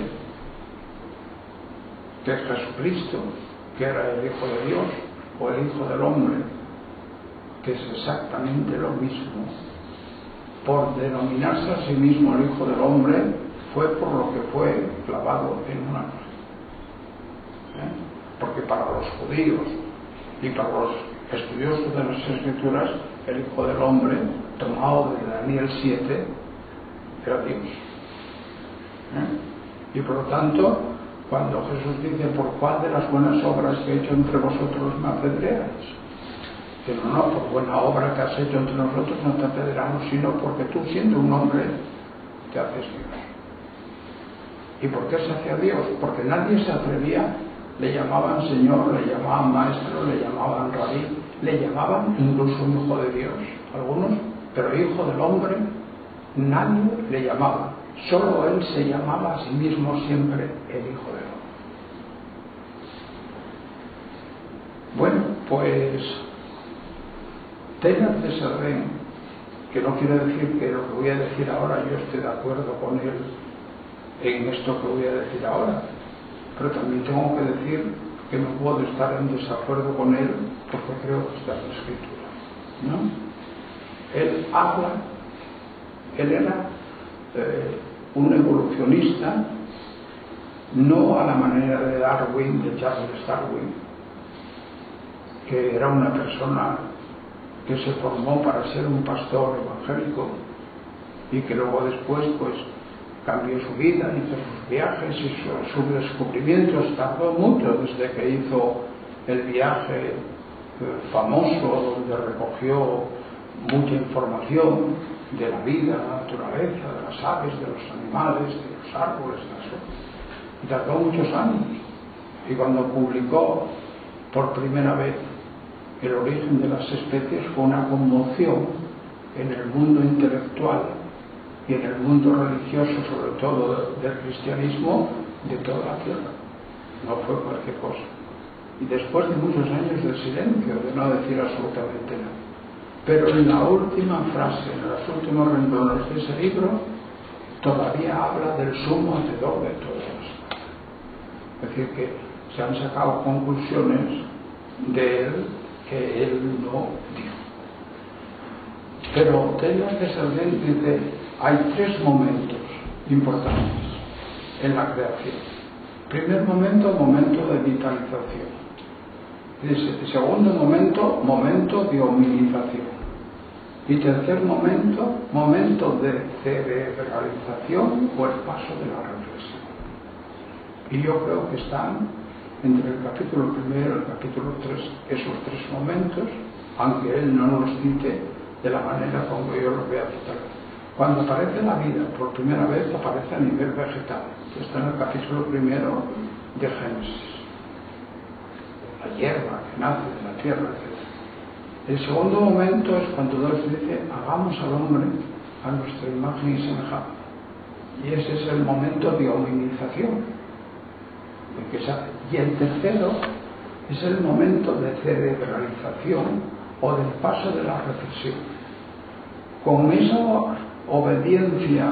que Jesucristo, que era el Hijo de Dios o el Hijo del Hombre, que es exactamente lo mismo, por denominarse a sí mismo el Hijo del Hombre, fue por lo que fue clavado en una cruz. ¿Eh? Porque para los judíos y para los estudiosos de las Escrituras, el Hijo del Hombre, tomado de Daniel siete, era Dios. ¿Eh? Y por lo tanto, cuando Jesús dice: ¿por cuál de las buenas obras que he hecho entre vosotros me apedreáis? Que no, no, por buena obra que has hecho entre nosotros no te apedreamos, sino porque tú, siendo un hombre, te haces Dios. ¿Y por qué se hacía Dios? Porque nadie se atrevía. Le llamaban Señor, le llamaban Maestro, le llamaban Rabí, le llamaban incluso Hijo de Dios, algunos, pero Hijo del Hombre nadie le llamaba. Solo él se llamaba a sí mismo siempre el Hijo del Hombre. Bueno, pues Teilhard de Chardin, que no quiere decir que lo que voy a decir ahora yo esté de acuerdo con él en esto que voy a decir ahora, pero también tengo que decir que no puedo estar en desacuerdo con él porque creo que está en la Escritura, ¿no? Él habla, él era eh, un evolucionista, no a la manera de Darwin, de Charles Darwin, que era una persona que se formó para ser un pastor evangélico y que luego después pues cambió su vida, hizo sus viajes y sus, sus descubrimientos. Tardó mucho desde que hizo el viaje eh, famoso donde recogió mucha información de la vida, de la naturaleza, de las aves, de los animales, de los árboles, de las hojas. Y tardó muchos años. Y cuando publicó por primera vez El origen de las especies, fue una conmoción en el mundo intelectual y en el mundo religioso, sobre todo del cristianismo, de toda la tierra. No fue cualquier cosa. Y después de muchos años de silencio, de no decir absolutamente nada. Pero en la última frase, en los últimos renglones de ese libro, todavía habla del sumo hacedor de todo esto. Es decir, que se han sacado conclusiones de él que él no dijo. Pero Teilhard de Chardin dice: hay tres momentos importantes en la creación. Primer momento, momento de vitalización. Dice, segundo momento, momento de hominización. Y tercer momento, momento de cerebralización o el paso de la reflexión. Y yo creo que están entre el capítulo primero y el capítulo tres, esos tres momentos, aunque él no los cite de la manera como yo los voy a citar. Cuando aparece la vida, por primera vez aparece a nivel vegetal. Está en el capítulo primero de Génesis. La hierba que nace de la tierra, etcétera. El segundo momento es cuando Dios dice, hagamos al hombre a nuestra imagen y semejanza. Y ese es el momento de hominización. Y el tercero es el momento de cerebralización o del paso de la reflexión. Con esa obediencia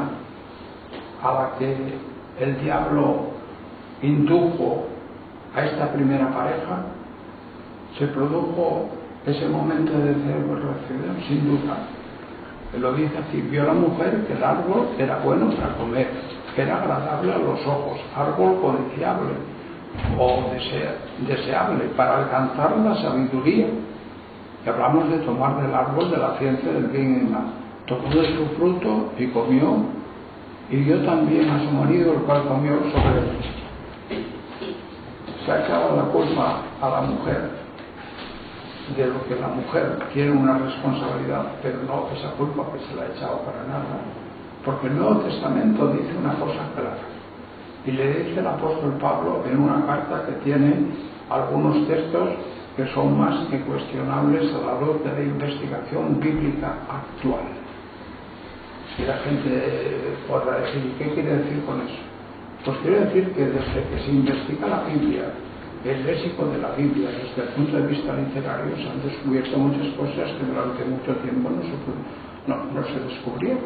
a la que el diablo indujo a esta primera pareja, se produjo ese momento de cerebralización, sin duda. Él lo dice así: vio la mujer que el árbol era bueno para comer, que era agradable a los ojos, árbol codiciable o desea, deseable para alcanzar la sabiduría. Y hablamos de tomar del árbol de la ciencia del bien y del mal. Tomó de su fruto y comió, y dio también a su marido, el cual comió sobre él. Se ha echado la culpa a la mujer de lo que la mujer tiene una responsabilidad, pero no esa culpa que se la ha echado para nada, porque el Nuevo Testamento dice una cosa clara, y le dice el apóstol Pablo en una carta que tiene algunos textos que son más que cuestionables a la luz de la investigación bíblica actual. Si la gente podrá decir, ¿qué quiere decir con eso? Pues quiere decir que desde que se investiga la Biblia, el léxico de la Biblia, desde el punto de vista literario, se han descubierto muchas cosas que durante mucho tiempo no se, no, no se descubrieron.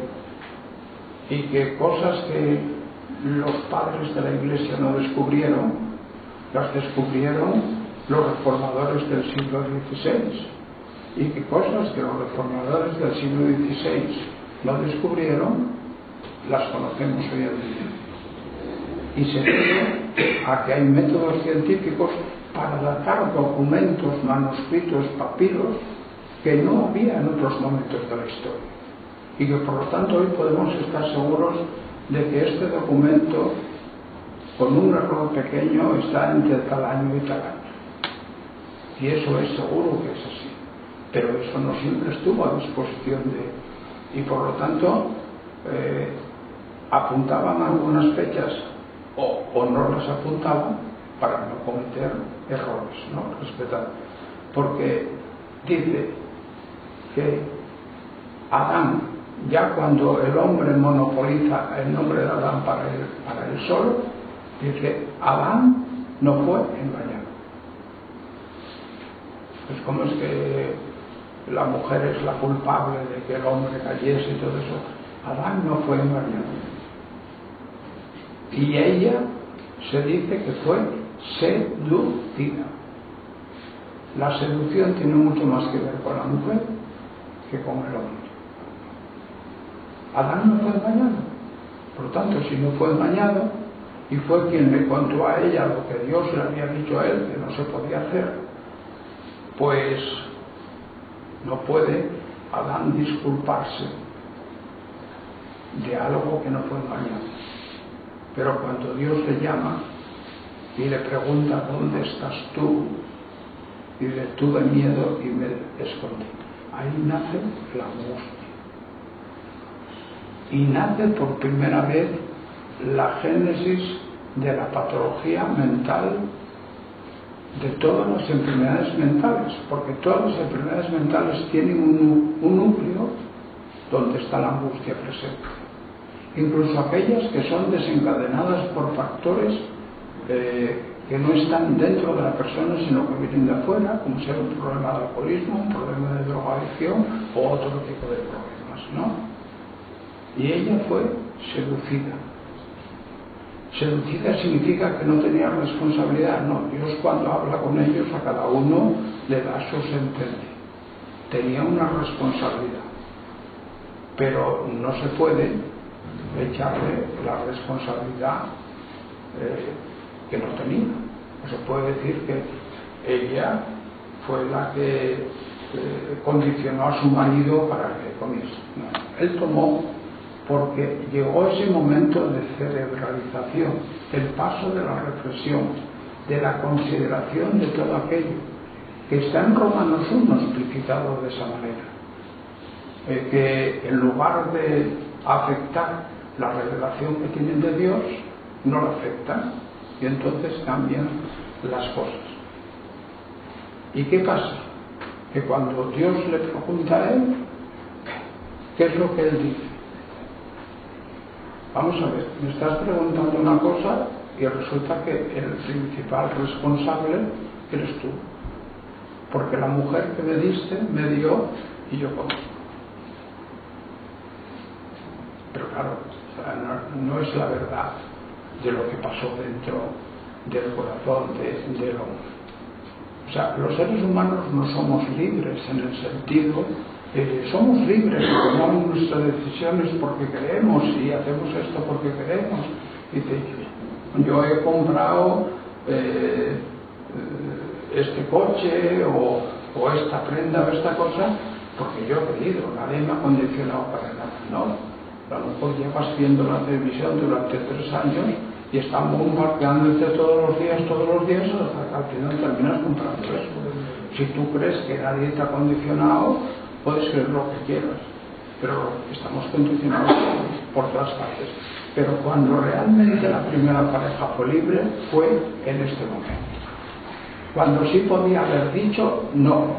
Y que cosas que los padres de la Iglesia no descubrieron, las descubrieron los reformadores del siglo dieciséis. Y que cosas que los reformadores del siglo dieciséis no descubrieron, las conocemos hoy en día. Y se debe a que hay métodos científicos para datar documentos, manuscritos, papiros que no había en otros momentos de la historia. Y que por lo tanto hoy podemos estar seguros de que este documento, con un error pequeño, está entre tal año y tal año. Y eso es seguro que es así. Pero eso no siempre estuvo a disposición de... Y por lo tanto, eh, apuntaban algunas fechas o, o no las apuntaban para no cometer errores, ¿no? Respetar. Porque dice que Adán, ya cuando el hombre monopoliza el nombre de Adán para él, para él solo, dice, Adán no fue engañado. Pues cómo es que la mujer es la culpable de que el hombre cayese y todo eso. Adán no fue engañado. Y ella se dice que fue seducida. La seducción tiene mucho más que ver con la mujer que con el hombre. Adán no fue engañado. Por lo tanto, si no fue engañado y fue quien le contó a ella lo que Dios le había dicho a él que no se podía hacer, pues no puede Adán disculparse de algo que no fue engañado. Pero cuando Dios le llama y le pregunta ¿dónde estás tú? Y le tuve miedo y me escondí. Ahí nace la angustia. Y nace por primera vez la génesis de la patología mental, de todas las enfermedades mentales, porque todas las enfermedades mentales tienen un, un núcleo donde está la angustia presente. Incluso aquellas que son desencadenadas por factores eh, que no están dentro de la persona, sino que vienen de afuera, como sea un problema de alcoholismo, un problema de drogadicción o otro tipo de problemas, ¿no? Y ella fue seducida. Seducida significa que no tenía responsabilidad. No, Dios cuando habla con ellos a cada uno le da su sentencia. Tenía una responsabilidad, pero no se puede echarle la responsabilidad eh, que no tenía. No se puede decir que ella fue la que eh, condicionó a su marido para que comiese. No, él tomó, porque llegó ese momento de cerebralización, el paso de la reflexión, de la consideración de todo aquello, que está en Romanos uno explicitado de esa manera. Eh, que en lugar de a afectar la revelación que tienen de Dios, no la afectan, y entonces cambian las cosas. ¿Y qué pasa? Que cuando Dios le pregunta a él, ¿qué es lo que él dice? Vamos a ver, me estás preguntando una cosa y resulta que el principal responsable eres tú, porque la mujer que me diste me dio y yo comí. Pero claro, o sea, no, no es la verdad de lo que pasó dentro del corazón de, del hombre. O sea, los seres humanos no somos libres en el sentido, eh, somos libres de tomar nuestras decisiones porque queremos y hacemos esto porque queremos. Dice, yo he comprado eh, este coche o, o esta prenda o esta cosa porque yo he querido, nadie me ha condicionado para nada, ¿no? A lo mejor llevas viendo la televisión durante tres años y están bombardeándote todos los días, todos los días, hasta que al final terminas comprando eso. Si tú crees que nadie te ha condicionado, puedes creer lo que quieras, pero estamos condicionados por todas partes. Pero cuando realmente la primera pareja fue libre, fue en este momento. Cuando sí podía haber dicho no.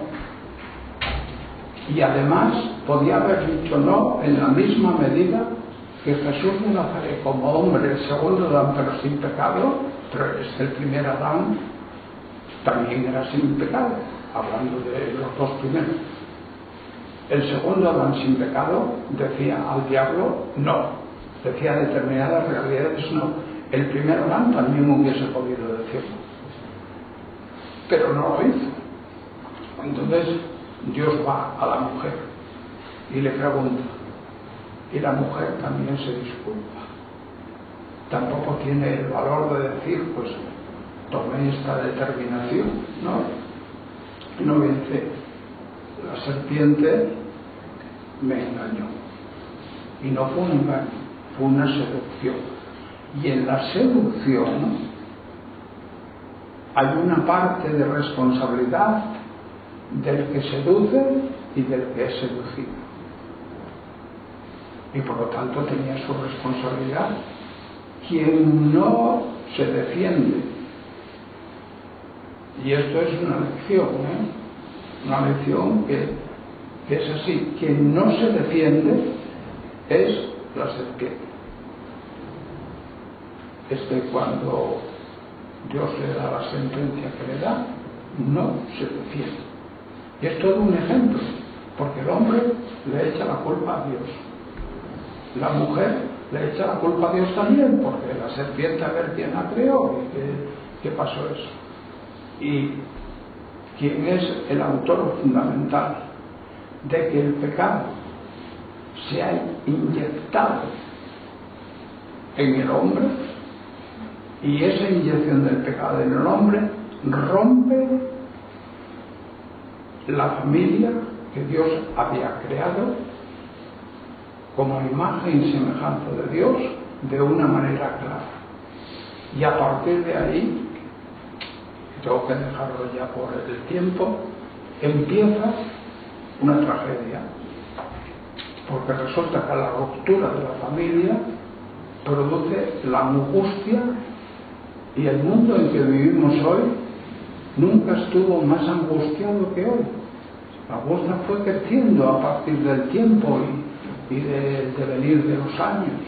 Y además podía haber dicho no en la misma medida que Jesús de Nazaret, como hombre, el segundo Adán, pero sin pecado, pero es que el primer Adán también era sin pecado, hablando de los dos primeros. El segundo Adán sin pecado decía al diablo no, decía determinadas realidades no. El primer Adán también hubiese podido decirlo, pero no lo hizo. Entonces Dios va a la mujer y le pregunta, y la mujer también se disculpa. Tampoco tiene el valor de decir, pues tomé esta determinación, ¿no? Y no dice, la serpiente me engañó. Y no fue un engaño, fue una seducción. Y en la seducción hay una parte de responsabilidad del que seduce y del que es seducido. Y por lo tanto tenía su responsabilidad. Quien no se defiende, y esto es una lección, ¿eh? una lección que, que es así, quien no se defiende es la serpiente. Es que cuando Dios le da la sentencia que le da, no se defiende. Y es todo un ejemplo, porque el hombre le echa la culpa a Dios. La mujer le echa la culpa a Dios también, porque la serpiente a ver quién la creó y qué, qué pasó eso. Y quién es el autor fundamental de que el pecado se ha inyectado en el hombre, y esa inyección del pecado en el hombre rompe la familia que Dios había creado como imagen y semejanza de Dios de una manera clara. Y a partir de ahí, tengo que dejarlo ya por el tiempo, empieza una tragedia, porque resulta que la ruptura de la familia produce la angustia, y el mundo en que vivimos hoy nunca estuvo más angustiado que hoy. La angustia fue creciendo a partir del tiempo y, y del devenir de los años.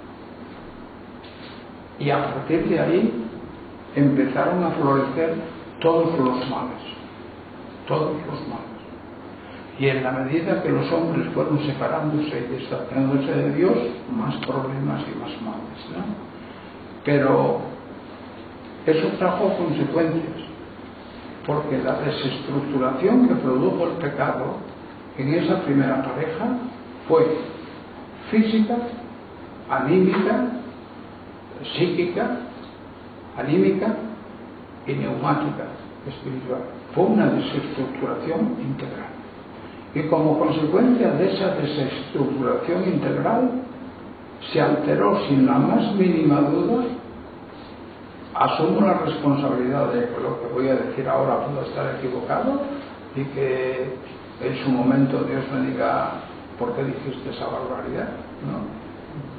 Y a partir de ahí empezaron a florecer todos los males, todos los males. Y en la medida que los hombres fueron separándose y distanciándose de Dios, más problemas y más males, ¿no? Pero eso trajo consecuencias, porque la desestructuración que produjo el pecado en esa primera pareja fue física, anímica, psíquica, anímica y neumática, espiritual. Fue una desestructuración integral. Y como consecuencia de esa desestructuración integral, se alteró sin la más mínima duda. Asumo la responsabilidad de que lo que voy a decir ahora puedo estar equivocado y que en su momento Dios me diga ¿por qué dijiste esa barbaridad? ¿No?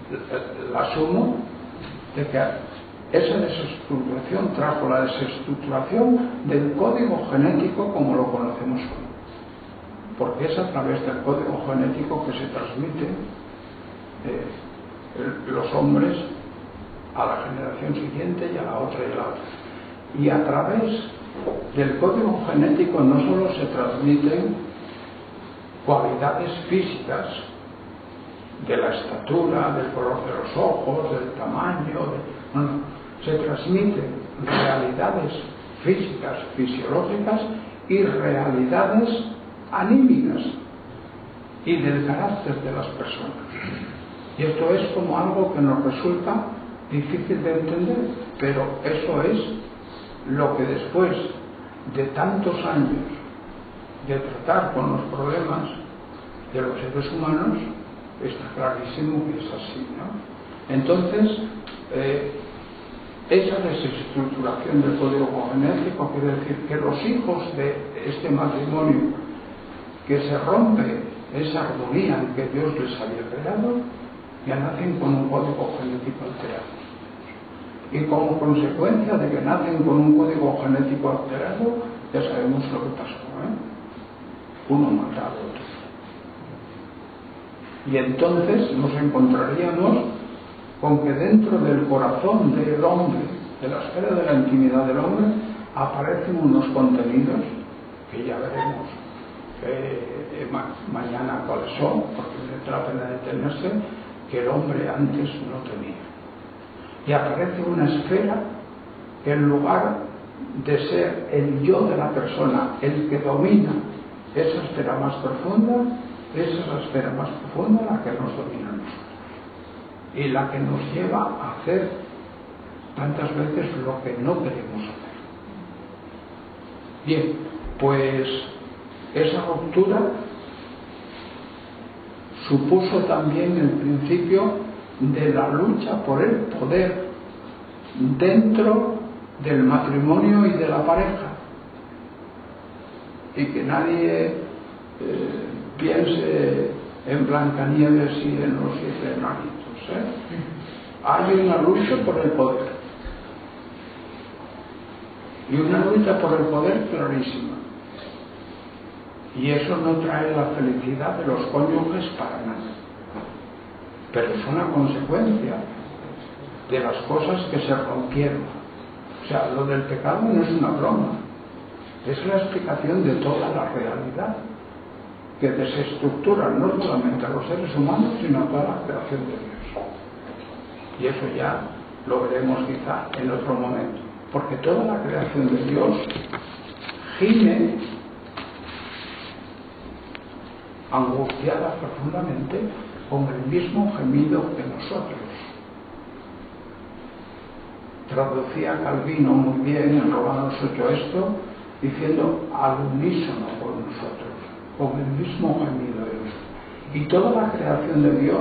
la asumo de que esa desestructuración trajo la desestructuración del código genético como lo conocemos hoy, porque es a través del código genético que se transmiten eh, el, los hombres a la generación siguiente y a la otra y a la otra. Y a través del código genético no solo se transmiten cualidades físicas de la estatura, del color de los ojos, del tamaño, de, no, no, se transmiten realidades físicas, fisiológicas y realidades anímicas y del carácter de las personas. Y esto es como algo que nos resulta difícil de entender, pero eso es lo que después de tantos años de tratar con los problemas de los seres humanos está clarísimo que es así, ¿no? Entonces, eh, esa desestructuración del código genético quiere decir que los hijos de este matrimonio, que se rompe esa armonía que Dios les había creado, ya nacen con un código genético alterado. Y como consecuencia de que nacen con un código genético alterado, ya sabemos lo que pasó, ¿eh? Uno mata al otro. Y entonces nos encontraríamos con que dentro del corazón del hombre, de la esfera de la intimidad del hombre, aparecen unos contenidos que ya veremos eh, ma mañana cuáles son, porque merece la pena detenerse, que el hombre antes no tenía. Y aparece una esfera que en lugar de ser el yo de la persona, el que domina esa esfera más profunda, esa es la esfera más profunda la que nos domina a nosotros y la que nos lleva a hacer tantas veces lo que no queremos hacer. Bien, pues esa ruptura supuso también el principio de la lucha por el poder dentro del matrimonio y de la pareja, y que nadie eh, piense en Blancanieves y en los siete enanitos, ¿eh? Hay una lucha por el poder, y una lucha por el poder clarísima, y eso no trae la felicidad de los cónyuges para nada, pero es una consecuencia de las cosas que se rompieron. O sea, lo del pecado no es una broma, es la explicación de toda la realidad que desestructura no solamente a los seres humanos, sino a toda la creación de Dios. Y eso ya lo veremos quizá en otro momento, porque toda la creación de Dios gime angustiada profundamente con el mismo gemido que nosotros. Traducía Calvino muy bien en Romanos ocho esto, diciendo al unísono con nosotros, con el mismo gemido de Dios. Y toda la creación de Dios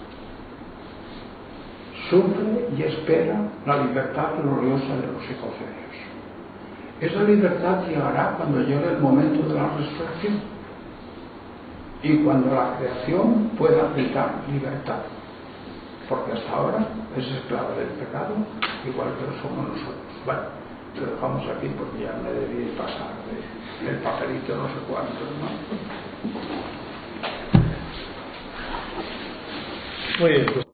sufre y espera la libertad gloriosa de los hijos de Dios. Esa libertad llegará cuando llegue el momento de la resurrección y cuando la creación pueda gritar libertad, porque hasta ahora es esclava del pecado, igual que lo somos nosotros. Bueno, lo dejamos aquí porque ya me debí pasar de, del papelito no sé cuánto, ¿no? Muy bien, pues